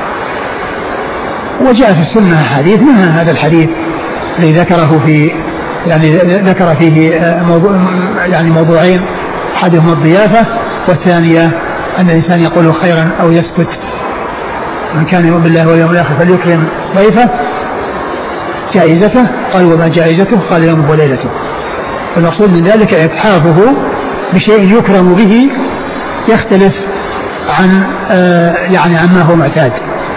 وجاء في السنة حديث، منها هذا الحديث الذي ذكره في ذكر فيه موضوعين: أحدهما الضيافة، والثانية أن الإنسان يقول خيرا أو يسكت. من كان يؤمن بالله واليوم الآخر فليكرم ضيفه. جائزته، قال وما جائزته؟ قال يومه وليلته. المقصود من ذلك إتحافه بشيء يكرم به يختلف عن عما هو معتاد.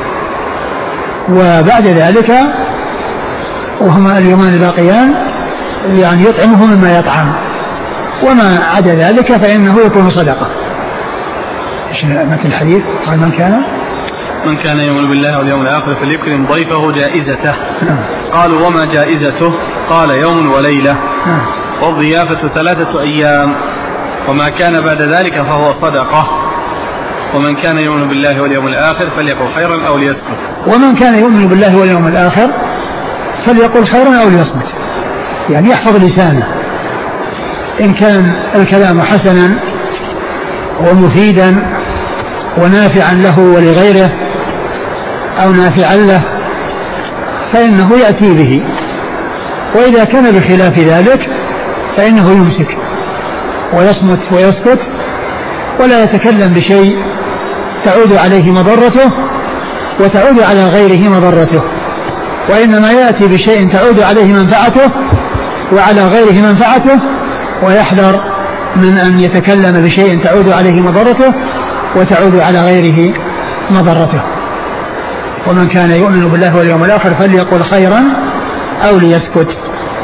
وبعد ذلك وهما اليومان الباقيان يطعمه مما يطعم، وما عدا ذلك فإنه يكون صدقة. مثل الحديث قال من كان
يؤمن بالله واليوم الآخر فليكرم ضيفه جائزته. قالوا وما جائزته؟ قال يوم وليلة. والضيافة 3 أيام، وما كان بعد ذلك فهو صدقة. ومن كان يؤمن بالله واليوم الآخر فليقل خيرا أو ليسكت.
ومن كان يؤمن بالله واليوم الآخر فليقل خيرا أو ليسكت، يعني يحفظ لسانه، إن كان الكلام حسنا ومفيدا ونافعا له ولغيره أو نافعا له فإنه يأتي به، وإذا كان بخلاف ذلك فإنه يمسك ويصمت ويسكت ولا يتكلم بشيء تعود عليه مضرته وتعود على غيره مضرته، وإنما يأتي بشيء تعود عليه منفعته وعلى غيره منفعته، ويحذر من أن يتكلم بشيء تعود عليه مضرته وتعود على غيره مضرته. ومن كان يؤمن بالله واليوم الآخر فليقل خيرا أو ليسكت.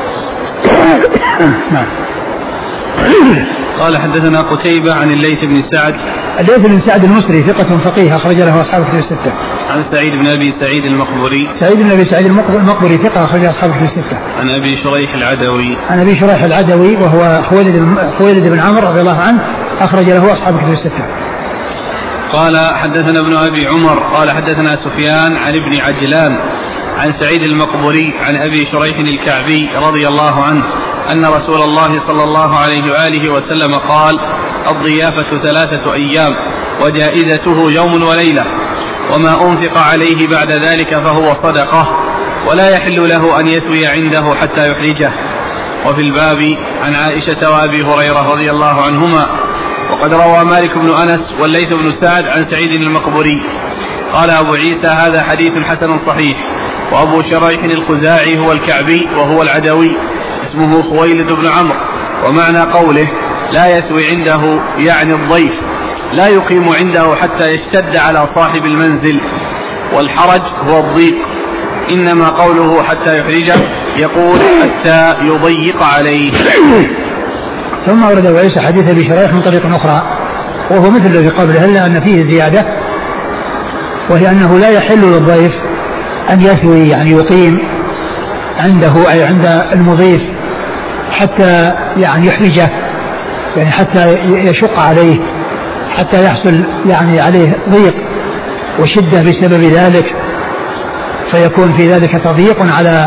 قال حدثنا قتيبة عن الليث بن سعد.
الليث بن سعد المصري ثقة فقيه أخرج له أصحاب الكتب الستة.
عن سعيد بن أبي سعيد المقبري.
سعيد بن أبي سعيد المقبري ثقة أخرج له أصحاب الكتب الستة.
عن أبي شريح العدوي.
عن أبي شريح العدوي وهو خويلد بن عمرو رضي الله عنه أخرج له أصحاب الكتب الستة.
قال حدثنا ابن أبي عمر قال حدثنا سفيان عن ابن عجلان عن سعيد المقبري عن أبي شريح الكعبي رضي الله عنه أن رسول الله صلى الله عليه وآله وسلم قال: الضيافة 3 أيام وجائزته يوم وليلة، وما أنفق عليه بعد ذلك فهو صدقة، ولا يحل له أن يسوي عنده حتى يحرجه. وفي الباب عن عائشة وأبي هريرة رضي الله عنهما. وقد روى مالك بن أنس والليث بن سعد عن سعيد المقبري. قال أبو عيسى: هذا حديث حسن صحيح. وأبو شريح الخزاعي هو الكعبي وهو العدوي، اسمه خويلد بن عمرو. ومعنى قوله لا يسوي عنده يعني الضيف، لا يقيم عنده حتى يشتد على صاحب المنزل، والحرج هو الضيق. إنما قوله حتى يحرجه يقول حتى يضيق عليه.
ثم ورد أبو عيسى حديث أبي شريح من طريق أخرى وهو مثل الذي قبله إلا أن فيه زيادة، وهي أنه لا يحل للضيف أن يثوي يعني يقيم عنده أي عند المضيف حتى يعني يحرجه، يعني حتى يشق عليه، حتى يحصل يعني عليه ضيق وشدة بسبب ذلك، فيكون في ذلك تضييق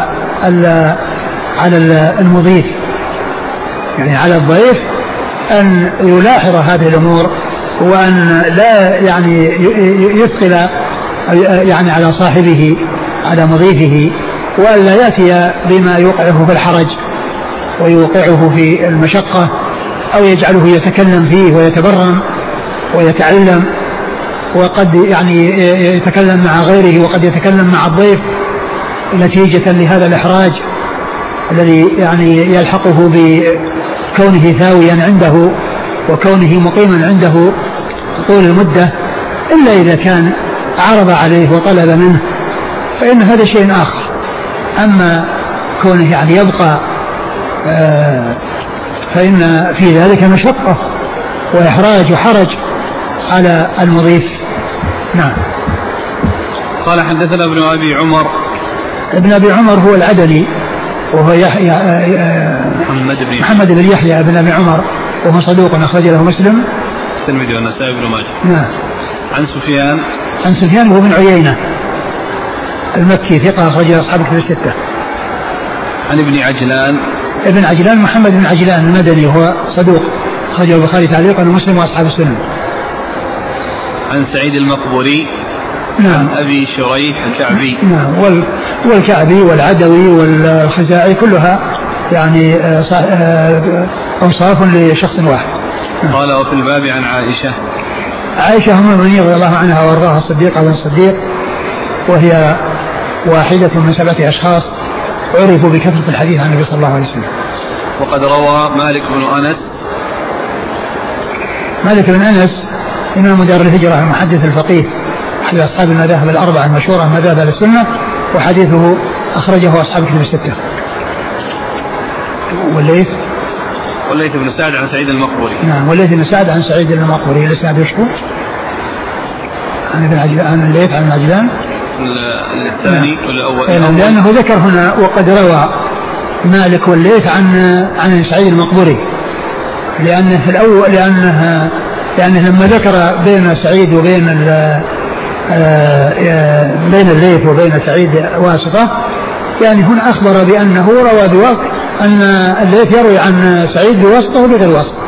على المضيف، يعني على الضيف أن يلاحظ هذه الأمور، وأن لا يعني يثقل يعني على صاحبه على مضيفه، وأن لا يأتي بما يوقعه في الحرج ويوقعه في المشقة أو يجعله يتكلم فيه ويتبرم ويتعلم، وقد يعني يتكلم مع غيره وقد يتكلم مع الضيف نتيجة لهذا الإحراج الذي يعني يلحقه بكونه ثاويا عنده وكونه مقيما عنده طول المدة، إلا إذا كان عرض عليه وطلب منه فإن هذا شيء آخر. أما كونه يعني يبقى فإن في ذلك مشقة وإحراج وحرج على المضيف. نعم.
قال حدثنا ابن أبي عمر.
ابن أبي عمر هو العدني وهو محمد بن يحيى بن أبي عمر، وهو صدوق أخرج له مسلم
الترمذي والنسائي بن ماجه.
نعم.
عن
سفيان وهو بن عيينة المكي ثقة أخرج له أصحاب الكتب الستة.
عن ابن عجلان محمد بن عجلان المدني وهو صدوق أخرجه البخاري تعليقا ومسلم وأصحاب السنن. عن سعيد المقبوري.
نعم.
عن أبي شريح الكعبي.
نعم. والكعبي والعدوي والخزاعي كلها يعني أوصاف لشخص واحد.
قال وفي الباب عن
عائشة أم المؤمنين رضي الله عنها وارضاها الصديقة بنت الصديق، وهي واحدة من 7 أشخاص عرفوا بكثرة الحديث عن النبي صلى الله عليه وسلم.
وقد روى مالك بن أنس إمام دار الهجرة المحدث الفقيه أحد أصحاب المذاهب الأربعة المشهورة مذاهب أهل السنة، وحديثه أخرجه أصحاب الكتب الستة. والليث بن سعد عن سعيد المقبوري.
نعم. والليث بن سعد عن سعيد المقبوري. الإسناد يشكو عن الليث عن عجلان
الثاني والأول،
لأنه ذكر هنا وقد روى مالك والليث عن سعيد المقبوري، لأنه في الأول لأنه لما ذكر بين سعيد وبين بين الليث وبين سعيد واسطة، يعني هنا أخبر بأنه روى بواسطة، أن الليث يروي عن سعيد بواسطة وبغير واسطة.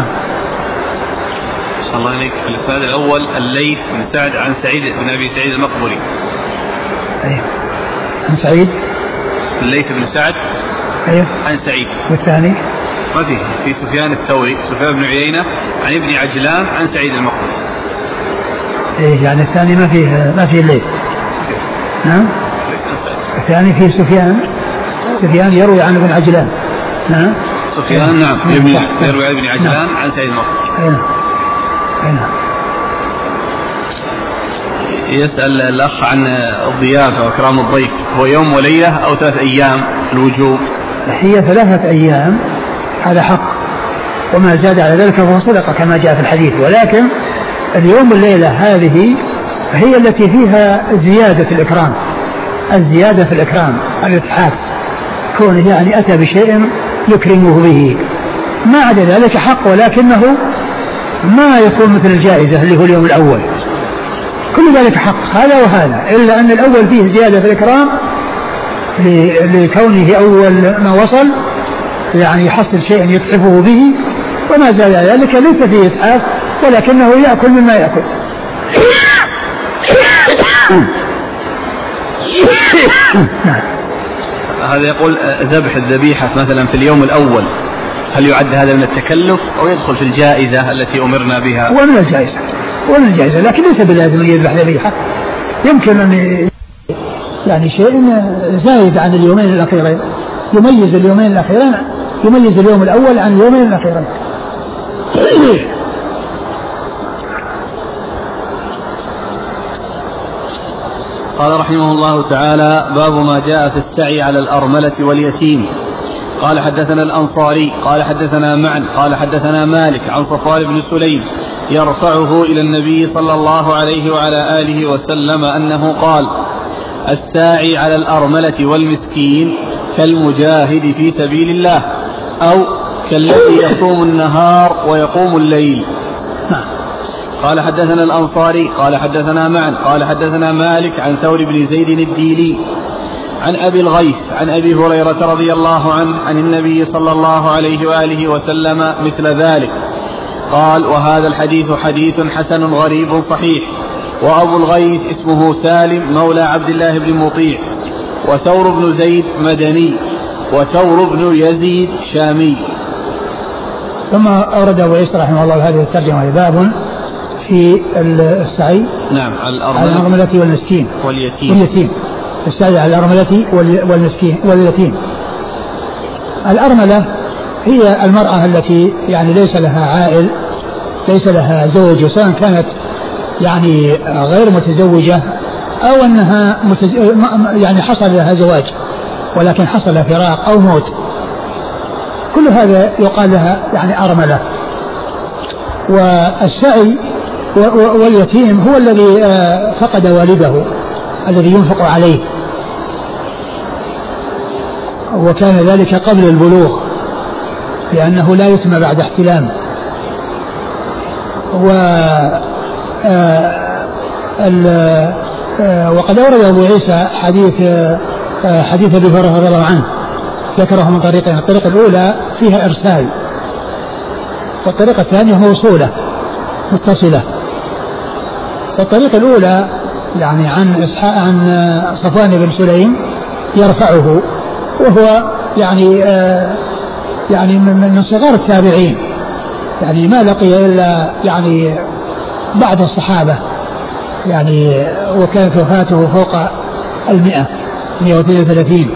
صلى الله عليك. في الإسناد الأول الليث بن سعد عن سعيد بن أبي سعيد المقبوري.
أيوه. عن سعيد.
الليث بن سعد.
أيوه.
عن سعيد.
والثاني
ما في سفيان الثوري سفيان بن عيينة عن ابن عجلان عن سعيد المقبوري.
إيه يعني الثاني ما فيه الليث. نعم. الثاني فيه سفيان يروي عن ابن عجلان. نعم.
سفيان نعم يروي عن ابن عجلان عن سعيد المقبوري.
نعم.
يسأل الأخ عن الضيافة وإكرام الضيف، هو يوم وليلة أو 3 أيام الوجوب؟
هي 3 أيام، هذا حق، وما زاد على ذلك فهو صدقة كما جاء في الحديث، ولكن اليوم والليلة هذه هي التي فيها الزيادة في الإكرام الإتحاف، كونه يعني أتى بشيء يكرمه به. ما عدا ذلك حق، ولكنه ما يكون مثل الجائزة اللي هو اليوم الأول. كل ذلك حق هذا وهذا، إلا أن الأول فيه زيادة في الإكرام لكونه أول ما وصل، يعني يحصل شيء يتحفه به، وما زال ذلك ليس فيه إتحاف، ولكنه يأكل مما يأكل.
هذا يقول ذبح الذبيحة مثلا في اليوم الأول، هل يعد هذا من التكلف أو يدخل في الجائزة التي أمرنا بها؟
ومن الجائزة لكن ليس بلازم أن يذبح ذبيحة، يمكن أن يعني شيء زايد عن اليومين الأخيرين، يميز اليوم الأول عن اليومين الأخيرين.
قال رحمه الله تعالى: باب ما جاء في السعي على الأرملة واليتيم. قال حدثنا الأنصاري قال حدثنا معن قال حدثنا مالك عن صفوان بن سليم
يرفعه إلى النبي صلى الله عليه وعلى آله وسلم أنه قال: الساعي على الأرملة والمسكين كالمجاهد في سبيل الله، أو كالذي يصوم النهار ويقوم الليل. قال حدثنا الأنصاري قال حدثنا معن قال حدثنا مالك عن ثور بن زيد الديلي عن أبي الغيث عن أبي هريرة رضي الله عنه عن النبي صلى الله عليه وآله وسلم مثل ذلك. قال: وهذا الحديث حديث حسن غريب صحيح. وأبو الغيث اسمه سالم مولى عبد الله بن مطيع، وثور بن زيد مدني، وثور بن يزيد شامي.
ثم أورد أبو عيسى رحمه الله هذه الترجمة: باب في السعي
نعم
على الأرملة والمسكين واليتيم. السعي على الأرملة والمسكين واليتيم. الأرملة هي المرأة التي يعني ليس لها عائل، ليس لها زوج، سواء كانت يعني غير متزوجة أو أنها يعني حصل لها زواج ولكن حصل فراق أو موت، كل هذا يقال لها يعني أرملة. والسعي واليتيم هو الذي فقد والده الذي ينفق عليه، وكان ذلك قبل البلوغ لأنه لا يتم بعد احتلام. وقد أورد أبو عيسى حديث أبي هريرة رضي الله عنه، ذكره من طريقين: الطريقة الأولى فيها إرسال، والطريقة الثانية موصولة متصلة. الطريقة الأولى يعني عن صفوان بن سليم يرفعه، وهو يعني من صغار التابعين، يعني ما لقي إلا يعني بعض الصحابة يعني، وكانت وفاته فوق 132،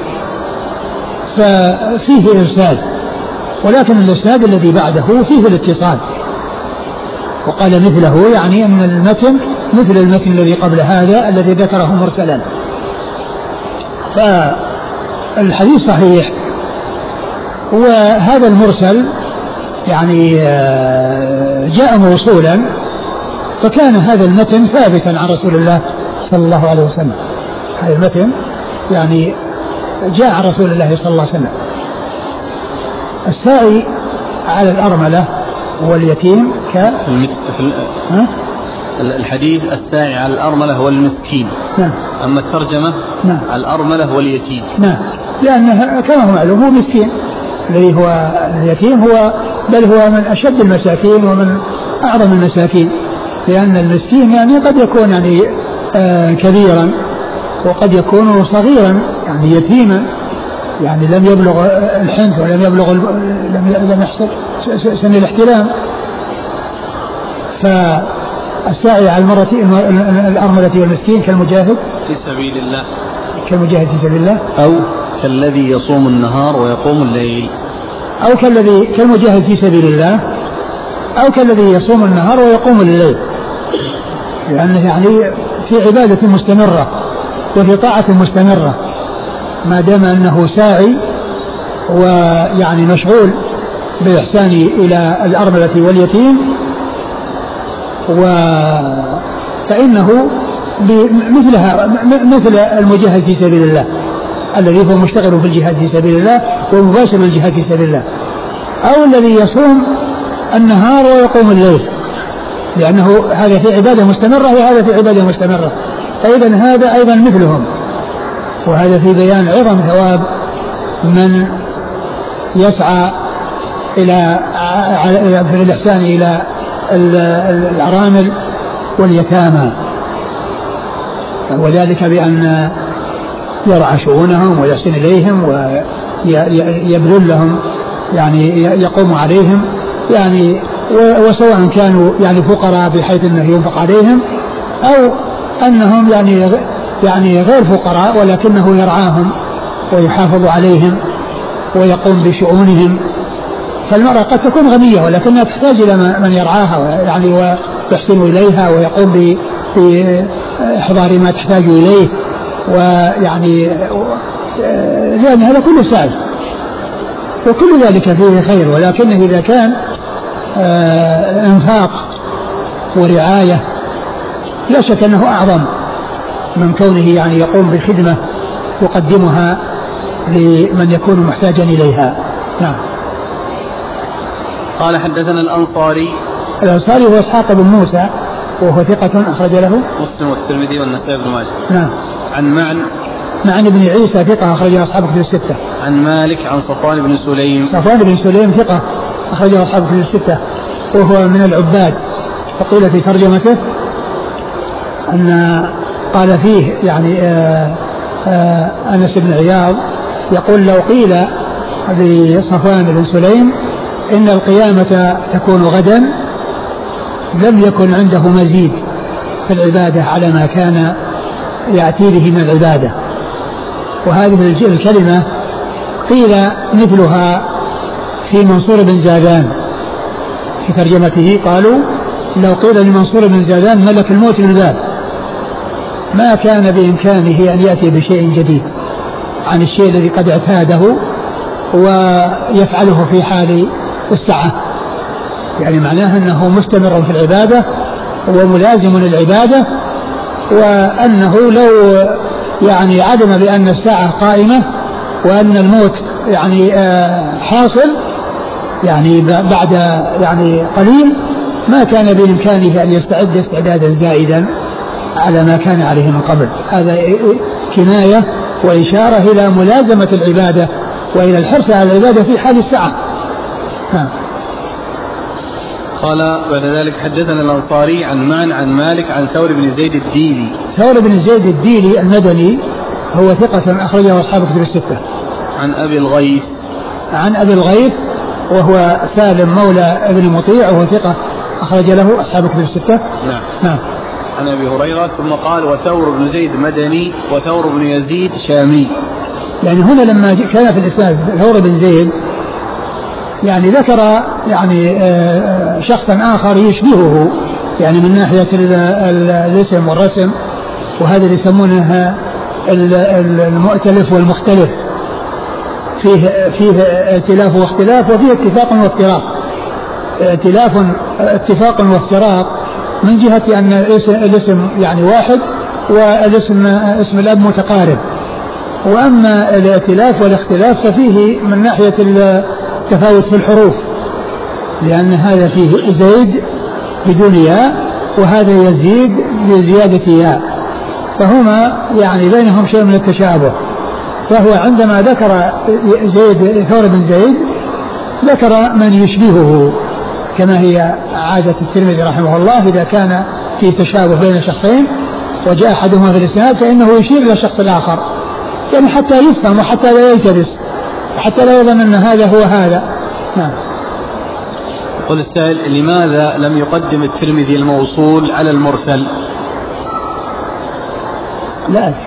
ففيه إرسال، ولكن الإرسال الذي بعده فيه الاتصال. وقال مثله يعني أن المتن مثل المتن الذي قبل هذا الذي ذكره مرسلا. فالحديث صحيح، وهذا المرسل يعني جاء موصولا، فكان هذا المتن ثابتا عن رسول الله صلى الله عليه وسلم. هذا المتن يعني جاء عن رسول الله صلى الله عليه وسلم. الساعي على الأرملة واليتيم
الحديث الساعي على الأرملة هو المسكين.
نعم.
أما الترجمة
نعم.
على الأرملة واليتيم.
نعم، لأنه كما هو معلوم هو مسكين، الذي هو اليتيم هو بل هو من أشد المساكين ومن أعظم المساكين، لأن المسكين يعني قد يكون يعني كبيرا، وقد يكون صغيرا يعني يتيما، يعني لم يبلغ الحنث ولم يبلغ لم يحصل سن الاحتلام. فالساعي على الأرملة والمسكين كالمجاهد
في سبيل الله،
كالمجاهد في سبيل الله،
أو كالذي يصوم النهار ويقوم الليل،
أو كالمجاهد في سبيل الله، أو كالذي يصوم النهار ويقوم الليل، لأنه يعني في عبادة مستمرة وفي طاعة مستمرة، ما دام أنه ساعي ويعني مشغول بالإحسان إلى الأرملة واليتيم، فإنه مثل المجاهد في سبيل الله الذي هو مشتغل في الجهاد في سبيل الله ومباشر الجهاد في سبيل الله، أو الذي يصوم النهار ويقوم الليل، لأنه هذا في عبادة مستمرة وهذا في عبادة مستمرة، فإذا هذا أيضا مثلهم. وهذا في بيان عظم ثواب من يسعى إلى الإحسان إلى الأرامل واليتامى، وذلك بأن يرعى شؤونهم ويحسن إليهم ويبذل لهم، يعني يقوم عليهم، يعني وسواء كانوا يعني فقراء بحيث أنه ينفق عليهم، أو أنهم يعني غير فقراء ولكنه يرعاهم ويحافظ عليهم ويقوم بشؤونهم. فالمرأة قد تكون غنية ولكنها تحتاج إلى من يرعاها يعني ويحسن إليها ويقوم بإحضار ما تحتاج إليه، ويعني لأن هذا كله سعي وكل ذلك فيه خير، ولكنه إذا كان انفاق ورعاية لا شك أنه أعظم من كونه يعني يقوم بخدمة يقدمها لمن يكون محتاجا إليها. نعم.
قال حدثنا الأنصاري
هو إسحاق بن موسى وهو ثقة أخرج له
مسلم والترمذي والنسائي بن ماجه.
نعم.
عن
معن بن عيسى ثقة أخرجه أصحاب الكتب الستة.
عن مالك عن صفوان بن سليم
ثقة أخرجه أصحاب الكتب الستة وهو من العباد. وقيل في ترجمته أن قال فيه يعني أنس بن عياض يقول لو قيل لصفوان بن سليم إن القيامة تكون غدا لم يكن عنده مزيد في العبادة على ما كان يأتي به من العبادة. وهذه الكلمة قيل مثلها في منصور بن زادان في ترجمته. قالوا لو قيل لمنصور بن زادان ملك الموت بالباب ما كان بإمكانه أن يأتي بشيء جديد عن الشيء الذي قد اعتاده ويفعله في حال الساعة. يعني معناه أنه مستمر في العبادة وملازم للعبادة وأنه لو يعني علم بأن الساعة قائمة وأن الموت يعني حاصل يعني بعد يعني قليل ما كان بإمكانه أن يستعد استعدادا زائدا على ما كان عليه من قبل. هذا كناية وإشارة إلى ملازمة العبادة وإلى الحرص على العبادة في حال الساعة.
قال بعد ذلك حدثنا الأنصاري عن مالك عن ثور بن زيد الديلي.
ثور بن زيد الديلي المدني هو ثقة أخرجه أصحاب الكتب الستة.
عن أبي الغيث
وهو سالم مولى ابن مطيع وهو ثقة أخرج له أصحاب الكتب الستة.
نعم. عن أبي هريرة ثم قال وثور بن زيد مدني وثور بن يزيد شامي.
يعني هنا لما كان في الإسناد ثور بن زيد يعني ذكر يعني شخصا آخر يشبهه يعني من ناحية الاسم والرسم وهذا اللي يسمونه المؤتلف والمختلف فيه ائتلاف واختلاف وفيه اتفاق وافتراق. اتفاق وافتراق من جهة أن الاسم يعني واحد والاسم اسم الأب متقارب. وأما الائتلاف والاختلاف ففيه من ناحية التفاوت في الحروف لأن هذا فيه زيد بدون ياء وهذا يزيد بزيادة ياء فهما يعني بينهم شيء من التشابه. فهو عندما ذكر ثور بن زيد ذكر من يشبهه كما هي عادة الترمذي رحمه الله إذا كان في تشابه بين شخصين وجاء أحدهما في الإسناد فإنه يشير إلى الشخص الآخر يعني حتى يفهم وحتى لا يلتبس وحتى لا يظن أن هذا هو هذا. نعم.
يقول السائل لماذا لم يقدم الترمذي الموصول على المرسل؟
لا أدري.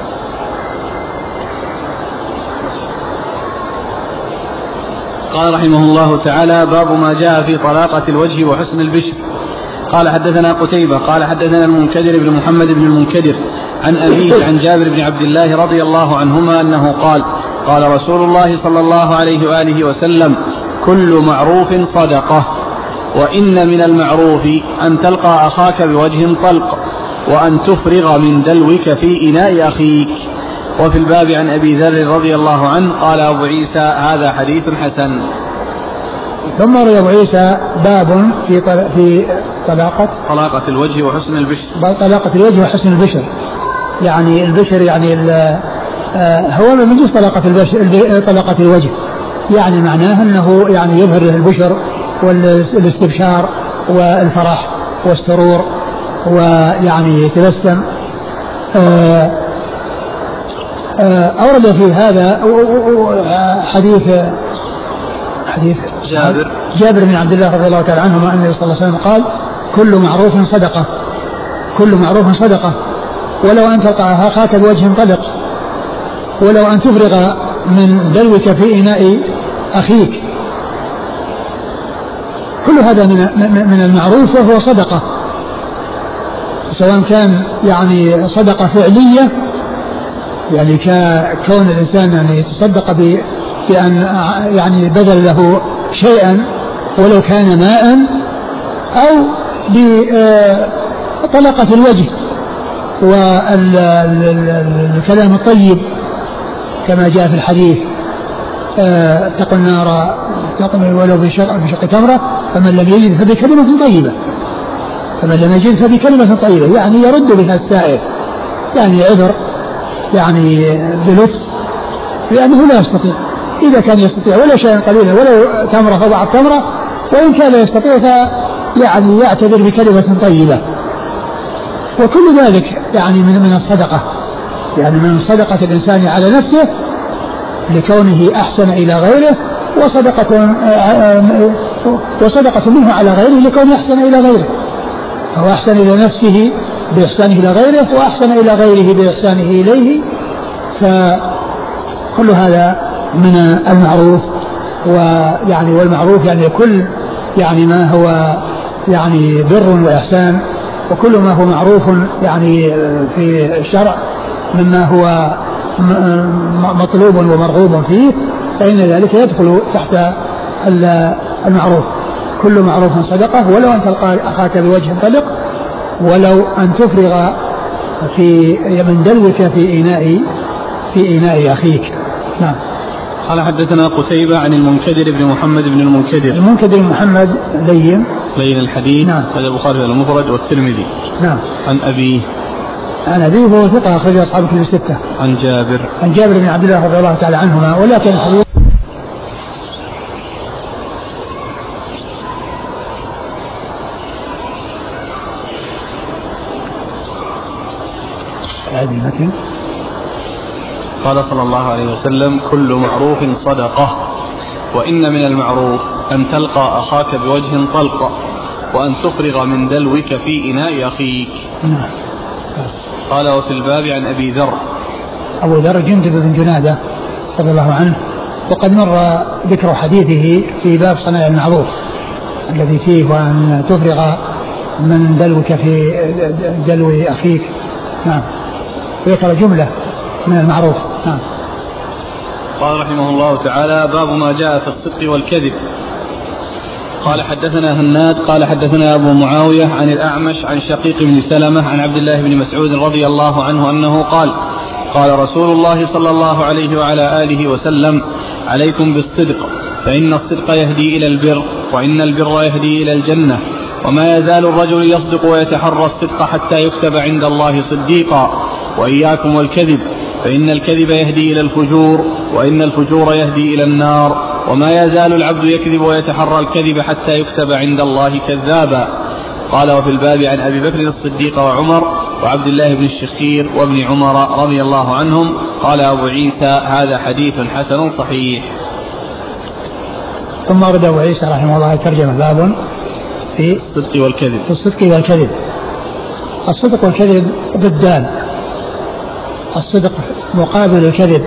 قال رحمه الله تعالى باب ما جاء في طلاقة الوجه وحسن البشر. قال حدثنا قتيبة قال حدثنا المنكدر بن محمد بن المنكدر عن أبيه عن جابر بن عبد الله رضي الله عنهما أنه قال قال رسول الله صلى الله عليه وآله وسلم كل معروف صدقة وإن من المعروف أن تلقى أخاك بوجه طلق وأن تفرغ من دلوك في إناء أخيك. وفي الباب عن أبي ذر رضي الله عنه قال أبو عيسى هذا حديث حسن.
ثم روى أبو عيسى باب في
طلاقة الوجه وحسن البشر.
طلاقة الوجه وحسن البشر يعني البشر يعني هو من جنس طلاقة الوجه يعني معناه أنه يعني يظهر له البشر والاستبشار والفرح والسرور ويعني يتبسم. أورد في هذا حديث جابر بن عبد الله رضي الله تعالى عنهما أن النبي صلى الله عليه وسلم قال كل معروف صدقة ولو أن تلقى أخاك بوجه طلق ولو أن تفرغ من دلوك في إناء أخيك كل هذا من المعروف وهو صدقة سواء كان يعني صدقة فعلية يعني كون الإنسان يعني يتصدق بأن يعني بذل له شيئا ولو كان ماء أو بطلقة الوجه والكلام الطيب كما جاء في الحديث اتقوا النار ولو بشق تمرة فمن لم يجد فبكلمة طيبة يعني يرد بها السائل يعني عذر يعني بلطف لأنه لا يستطيع. إذا كان يستطيع ولا شيء قليلا ولو تمرة فبعض تمرة وإن كان يستطيع يعني يعتذر بكلمة طيبة. وكل ذلك يعني من الصدقة يعني من صدقة الإنسان على نفسه لكونه أحسن إلى غيره وصدقة منه على غيره لكونه أحسن إلى غيره أو أحسن إلى نفسه بإحسانه إلى غيره وأحسن إلى غيره بإحسانه إليه. فكل هذا من المعروف ويعني والمعروف يعني كل يعني ما هو يعني بر وإحسان وكل ما هو معروف يعني في الشرع مما هو مطلوب ومرغوب فيه فإن ذلك يدخل تحت المعروف. كل معروف صدقة ولو أن تلقى أخاك بوجه طلق ولو أن تفرغ من دلوك في إناء أخيك. نعم.
قال حدثنا قتيبة عن المنكدر بن محمد بن المنكدر.
المنكدر بن محمد لين
الحديث.
نعم.
هذا البخاري المفرد والترمذي.
نعم.
عن أبيه
وهو ثقة أخرج أصحاب الكتب الستة.
عن جابر
بن عبد الله رضي الله تعالى عنهما ولكن الحديث
قال صلى الله عليه وسلم كل معروف صدقة وإن من المعروف أن تلقى أخاك بوجه طلق وأن تفرغ من دلوك في إناء أخيك. قال وفي الباب عن أبي ذر
جندب بن جنادة رضي الله عنه وقد مر ذكر حديثه في باب صناع المعروف الذي فيه وأن تفرغ من دلوك في دلو أخيك. نعم. ذكر جملة من المعروف. نعم.
قال رحمه الله تعالى باب ما جاء في الصدق والكذب. قال حدثنا هناد قال حدثنا أبو معاوية عن الأعمش عن شقيق بن سلمة عن عبد الله بن مسعود رضي الله عنه أنه قال قال رسول الله صلى الله عليه وعلى آله وسلم عليكم بالصدق فإن الصدق يهدي إلى البر وإن البر يهدي إلى الجنة وما يزال الرجل يصدق ويتحرى الصدق حتى يكتب عند الله صديقا وإياكم والكذب فإن الكذب يهدي إلى الفجور وإن الفجور يهدي إلى النار وما يزال العبد يكذب ويتحرى الكذب حتى يكتب عند الله كذابا. قال وفي الباب عن أبي بكر الصديق وعمر وعبد الله بن الشخير وابن عمر رضي الله عنهم. قال أبو عيسى هذا حديث حسن صحيح.
ثم أورد أبو عيسى رحمه الله ترجمة باب في
الصدق والكذب.
الصدق والكذب ضدان. الصدق مقابل الكذب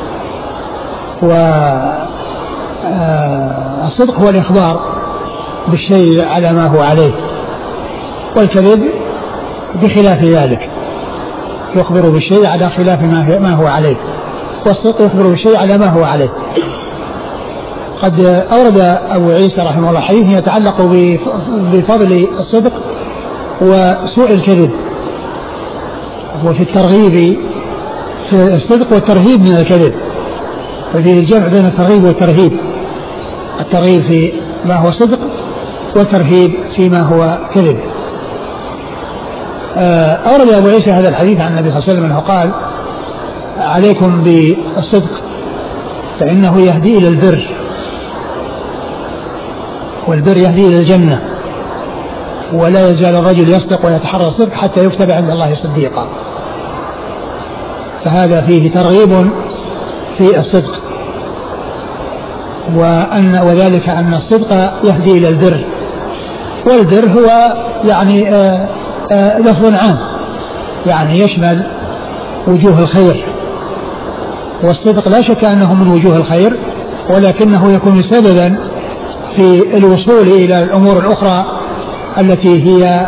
والصدق هو الإخبار بالشيء على ما هو عليه والكذب بخلاف ذلك يخبر بالشيء على خلاف ما هو عليه والصدق يخبر بالشيء على ما هو عليه. قد أورد أبو عيسى رحمه الله حديث يتعلق بفضل الصدق وسوء الكذب وفي الترغيب في الصدق والترهيب من الكذب ففي الجمع بين الترغيب والترهيب الترغيب في ما هو صدق والترهيب فيما هو كذب. أورد أبو عيسى هذا الحديث عن النبي صلى الله عليه وسلم أنه قال عليكم بالصدق فإنه يهدي إلى البر والبر يهدي إلى الجنة ولا يزال الرجل يصدق ويتحرى الصدق حتى يكتب عند الله صديقا. فهذا فيه ترغيب في الصدق وذلك أن الصدق يهدي إلى البر والبر هو يعني لفظ عام يعني يشمل وجوه الخير والصدق لا شك أنه من وجوه الخير ولكنه يكون سببا في الوصول إلى الأمور الأخرى التي هي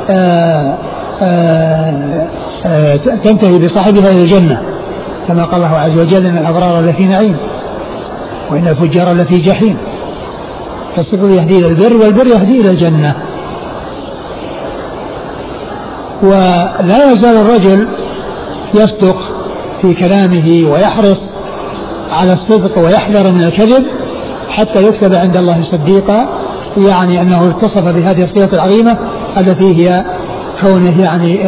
تنتهي بصاحبها إلى الجنة كما قال الله عز وجل إن الأبرار لفي نعيم وإن الفجار لفي جحيم. فالصدق يهدي إلى البر والبر يهدي إلى الجنة. ولا يزال الرجل يصدق في كلامه ويحرص على الصدق ويحذر من الكذب حتى يكتب عند الله صديقا، يعني أنه اتصف بهذه الصفة العظيمة التي هي كونه يعني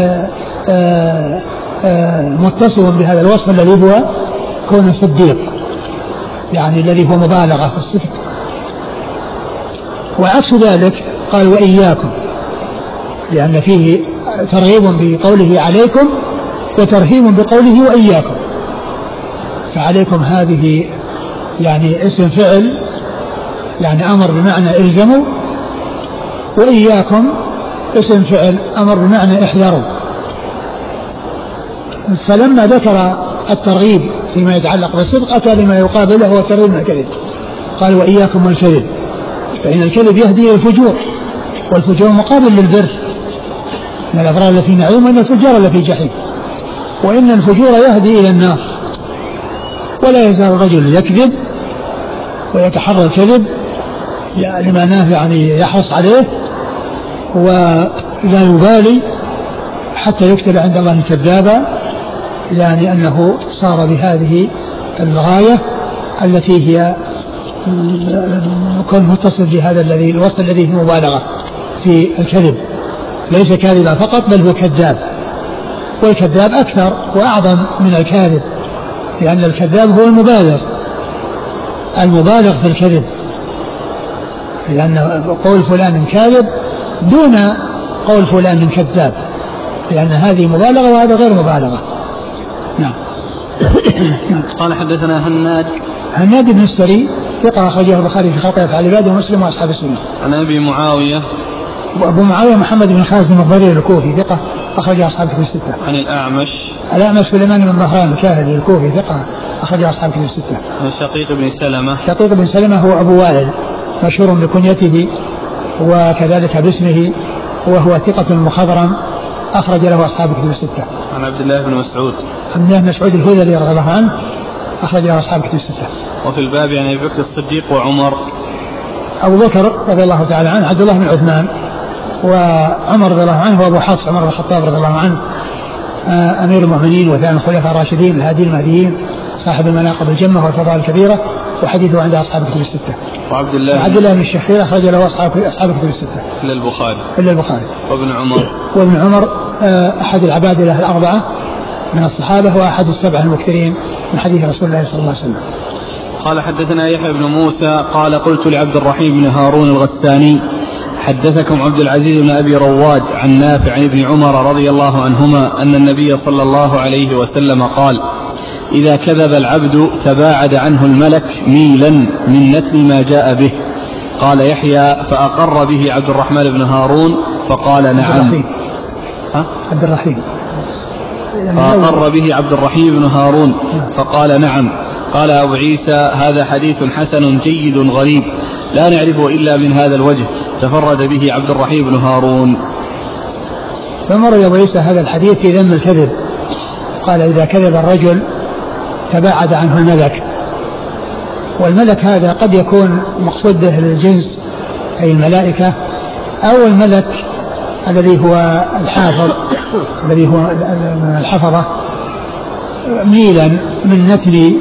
متصف بهذا الوصف الذي هو كونه صديق، يعني الذي هو مبالغة في الصدق. وعكس ذلك قال وإياكم، لأن فيه ترغيب بقوله عليكم وترهيب بقوله وإياكم. فعليكم هذه يعني اسم فعل يعني أمر بمعنى الزموا، وإياكم اسم فعل أمر بمعنى احذروا. فلما ذكر الترغيب فيما يتعلق بالصدق أتى بما يقابله هو ترغيب من الكذب، قال وإياكم والكذب، فإن الكذب يهدي إلى الفجور، والفجور مقابل للبر، من الأبرار التي نعيم وإن الفجار التي جحيم، وإن الفجور يهدي إلى النار. ولا يزال الرجل يكذب ويتحرى الكذب لمعناه يعني يحرص عليه ولا يبالي حتى يكتب عند الله كذابا، يعني أنه صار بهذه الغاية التي هي كون متصل بهذا الذي الوصف الذي فيه مبالغة في الكذب، ليس كاذبا فقط بل هو كذاب، والكذاب أكثر وأعظم من الكاذب، لأن الكذاب هو المبالغ في الكذب، لأن قول فلان كاذب دون قول فلان كذاب، لأن هذه مبالغة وهذا غير مبالغة. نعم.
قال حدثنا
هناد بن السري ثقة أخرجه البخاري في خلق أفعال العباد ومسلم وأصحاب السنة.
عن أبي معاوية
وأبو معاوية محمد بن خالد المخبري الكوفي ثقة أخرجه أصحاب الكتب الستة.
عن
الأعمش سليمان بن بهران الكاهلي الكوفي ثقة أخرجه أصحاب الكتب الستة.
عن
شقيق بن سلمة هو أبو وائل مشهور بكنيته وكذلك باسمه، وهو ثقة مخضرم أخرج له أصحاب الكتب الستة.
عن عبد الله بن
مسعود الهذلي رضي الله عنه أخرج له أصحاب الكتب الستة.
وفي الباب عن أبي بكر الصديق وعمر.
أبو بكر رضي الله تعالى عنه عبد الله بن عثمان، وعمر رضي الله عنه وأبو حفص عمر بن الخطاب رضي الله عنه أمير المؤمنين وثاني الخلفاء الراشدين الهادي المهديين صاحب المناقب الجمة والفضائل الكبيرة، وحديثه عند أصحاب الكتب الستة.
وعبد
الله بن الشخير أخرج له أصحاب الكتب الستة إلا البخاري. وابن عمر أحد العبادلة الأربعة من الصحابة وأحد السبعة المكثرين من حديث رسول الله صلى الله عليه وسلم.
قال حدثنا يحيى بن موسى قال قلت لعبد الرحيم بن هارون الغساني حدثكم عبد العزيز بن أبي رواد عن نافع عن ابن عمر رضي الله عنهما أن النبي صلى الله عليه وسلم قال إذا كذب العبد تباعد عنه الملك ميلا من نتن ما جاء به. قال يحيى فأقر به عبد الرحمن بن هارون فقال نعم. فأقر به عبد الرحيم بن هارون فقال نعم. قال أبو عيسى هذا حديث حسن جيد غريب لا نعرفه إلا من هذا الوجه تفرد به عبد الرحيم بن هارون.
فمر أبو عيسى هذا الحديث في ذم الكذب، قال إذا كذب الرجل تباعد عنه الملك، والملك هذا قد يكون مقصود به الجنس أي الملائكة، أو الملك الذي هو الحافظ الذي هو الحفظة ميلا من نتن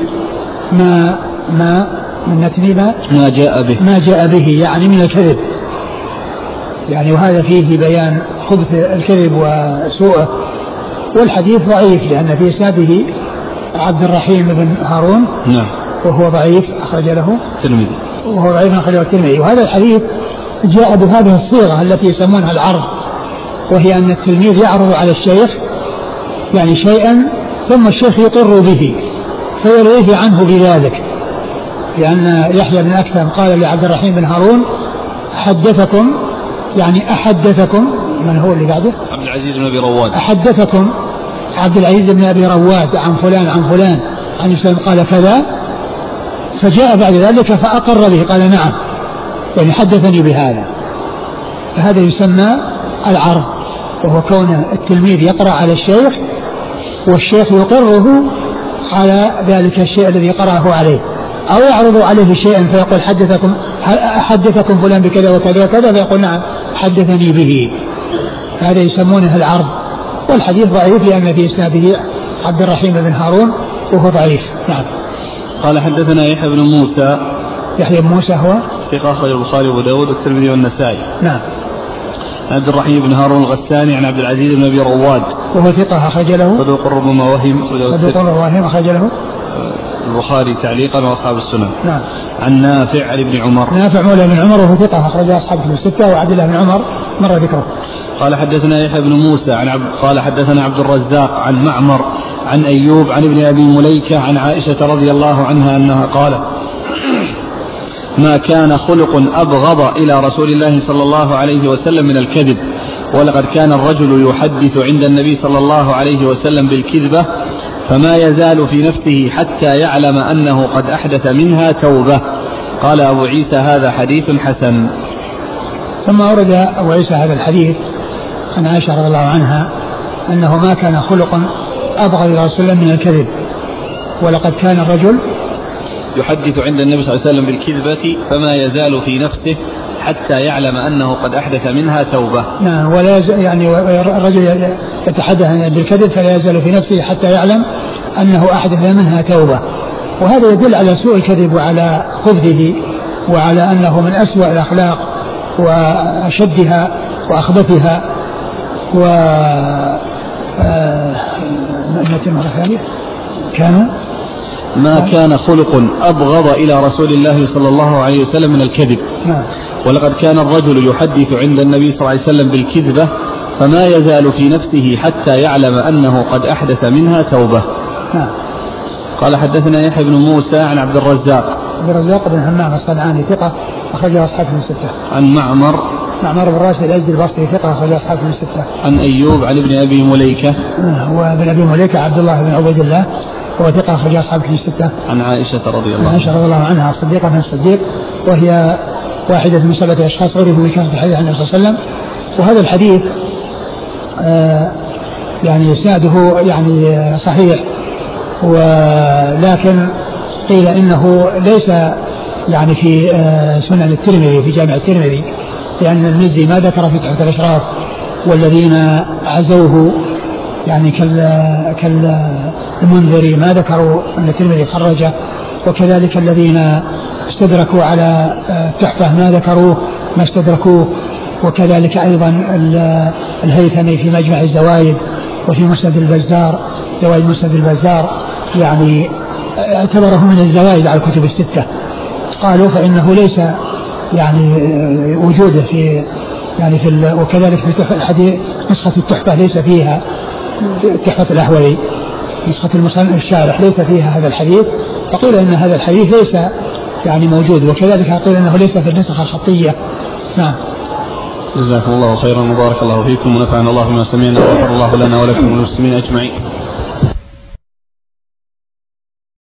ما جاء به يعني من الكذب، يعني وهذا فيه بيان خبث الكذب وسوءه. والحديث ضعيف لأن في إسناده عبد الرحيم بن هارون وهو ضعيف أخرج له الترمذي. وهذا الحديث جاء بهذه الصيغة التي يسمونها العرض، وهي أن التلميذ يعرض على الشيخ يعني شيئا ثم الشيخ يقر به فيرويه عنه بذلك، لأن يحيى بن أكثم قال لعبد الرحيم بن هارون حدثكم يعني أحدثكم من هو اللي بعده
عبد العزيز بن أبي رواد
أحدثكم عبد العزيز بن أبي رواد عن فلان عن يسلم قال كذا، فجاء بعد ذلك فأقر به قال نعم يعني حدثني بهذا. فهذا يسمى العرض، وهو كون التلميذ يقرأ على الشيخ والشيخ يقره على ذلك الشيء الذي قرأه عليه، أو يعرض عليه شيئا فيقول حدثكم فلان بكذا وكذا وكذا، فيقول نعم حدثني به. هذا يسمونه العرض، والحديث ضعيف لأن في إسناده عبد الرحيم بن هارون وهو ضعيف. نعم.
قال حدثنا يحيى بن موسى.
يحيى بن موسى هو
ثقة أخرج البخاري وأبو داود والترمذي والنسائي.
نعم.
عبد الرحيم بن هارون الغساني عن عبد العزيز بن أبي رواد
وهو ثقة أخرج له.
صدوق ربما وهم.
صدوق ربما وهم أخرج له
البخاري تعليقا وأصحاب السنن.
نعم.
عن نافع عن ابن عمر.
نافع مولى بن عمر وهو ثقة أخرج أصحاب الكتب الستة. وعبد الله بن عمر مر ذكره.
قال حدثنا يحيى بن موسى قال حدثنا عبد الرزاق عن معمر عن أيوب عن ابن أبي مليكة عن عائشة رضي الله عنها أنها قالت: ما كان خلق أبغض إلى رسول الله صلى الله عليه وسلم من الكذب، ولقد كان الرجل يحدث عند النبي صلى الله عليه وسلم بالكذبة فما يزال في نفسه حتى يعلم أنه قد أحدث منها توبة. قال أبو عيسى: هذا حديث حسن.
ثم أورد أبو عيسى هذا الحديث عن عائشة رضي الله عنها أنه ما كان خلق أبغض إلى رسول الله من الكذب، ولقد كان الرجل
يحدث عند النبي صلى الله عليه وسلم بالكذبة فما يزال في نفسه حتى يعلم أنه قد أحدث منها توبة.
نعم. ولا يعني الرجل يتحدث بالكذب فلا يزال في نفسه حتى يعلم أنه أحدث منها توبة. وهذا يدل على سوء الكذب وعلى خبثه وعلى أنه من أسوأ الأخلاق وأشدها وأخبثها.
ما كان خلق أبغض إلى رسول الله صلى الله عليه وسلم من الكذب. ولقد كان الرجل يحدث عند النبي صلى الله عليه وسلم بالكذبة فما يزال في نفسه حتى يعلم أنه قد أحدث منها توبة. قال حدثنا يحيى بن موسى عن عبد الرزاق
بن همام الصنعاني ثقة أخرجه أصحاب الستة.
عن معمر
بن راشد الأزدي البصري ثقة أخرجه أصحاب الستة.
عن أيوب عن ابن أبي مليكة
وابن أبي مليكة عبد الله بن عبيد الله وهو ثقة أخرج أصحاب الستة.
عن عائشة رضي
الله عنها الصديقة بن الصديق، وهي واحدة من 7 أشخاص عرفوا بكثرة الحديث عن النبي صلى الله عليه وسلم. وهذا الحديث يعني إسناده يعني صحيح، ولكن قيل إنه ليس يعني في سنن الترمذي في جامع الترمذي، لأن المزي ما ذكر في تحفة الأشراف والذين عزوه يعني كالمنذري ما ذكروا أن الترمذي خرجه، وكذلك الذين استدركوا على التحفة ما ذكروه ما استدركوه، وكذلك أيضا الهيثمي في مجمع الزوائد وفي مسند البزار زوائد مسند البزار يعني اعتبره من الزوائد على الكتب الستة. قالوا فإنه ليس يعني وجوده في يعني وكذلك في الحديث نسخة التحفة ليس فيها تحفة الأحولي نسخة الشارح ليس فيها هذا الحديث، فقيل إن هذا الحديث ليس يعني موجود، وكذلك قيل إنه ليس في النسخة الخطية. نعم.
جزاكم الله خيرا وبارك الله فيكم ونفعنا الله بما سمعنا وغفر الله لنا ولكم وللمسلمين أجمعين.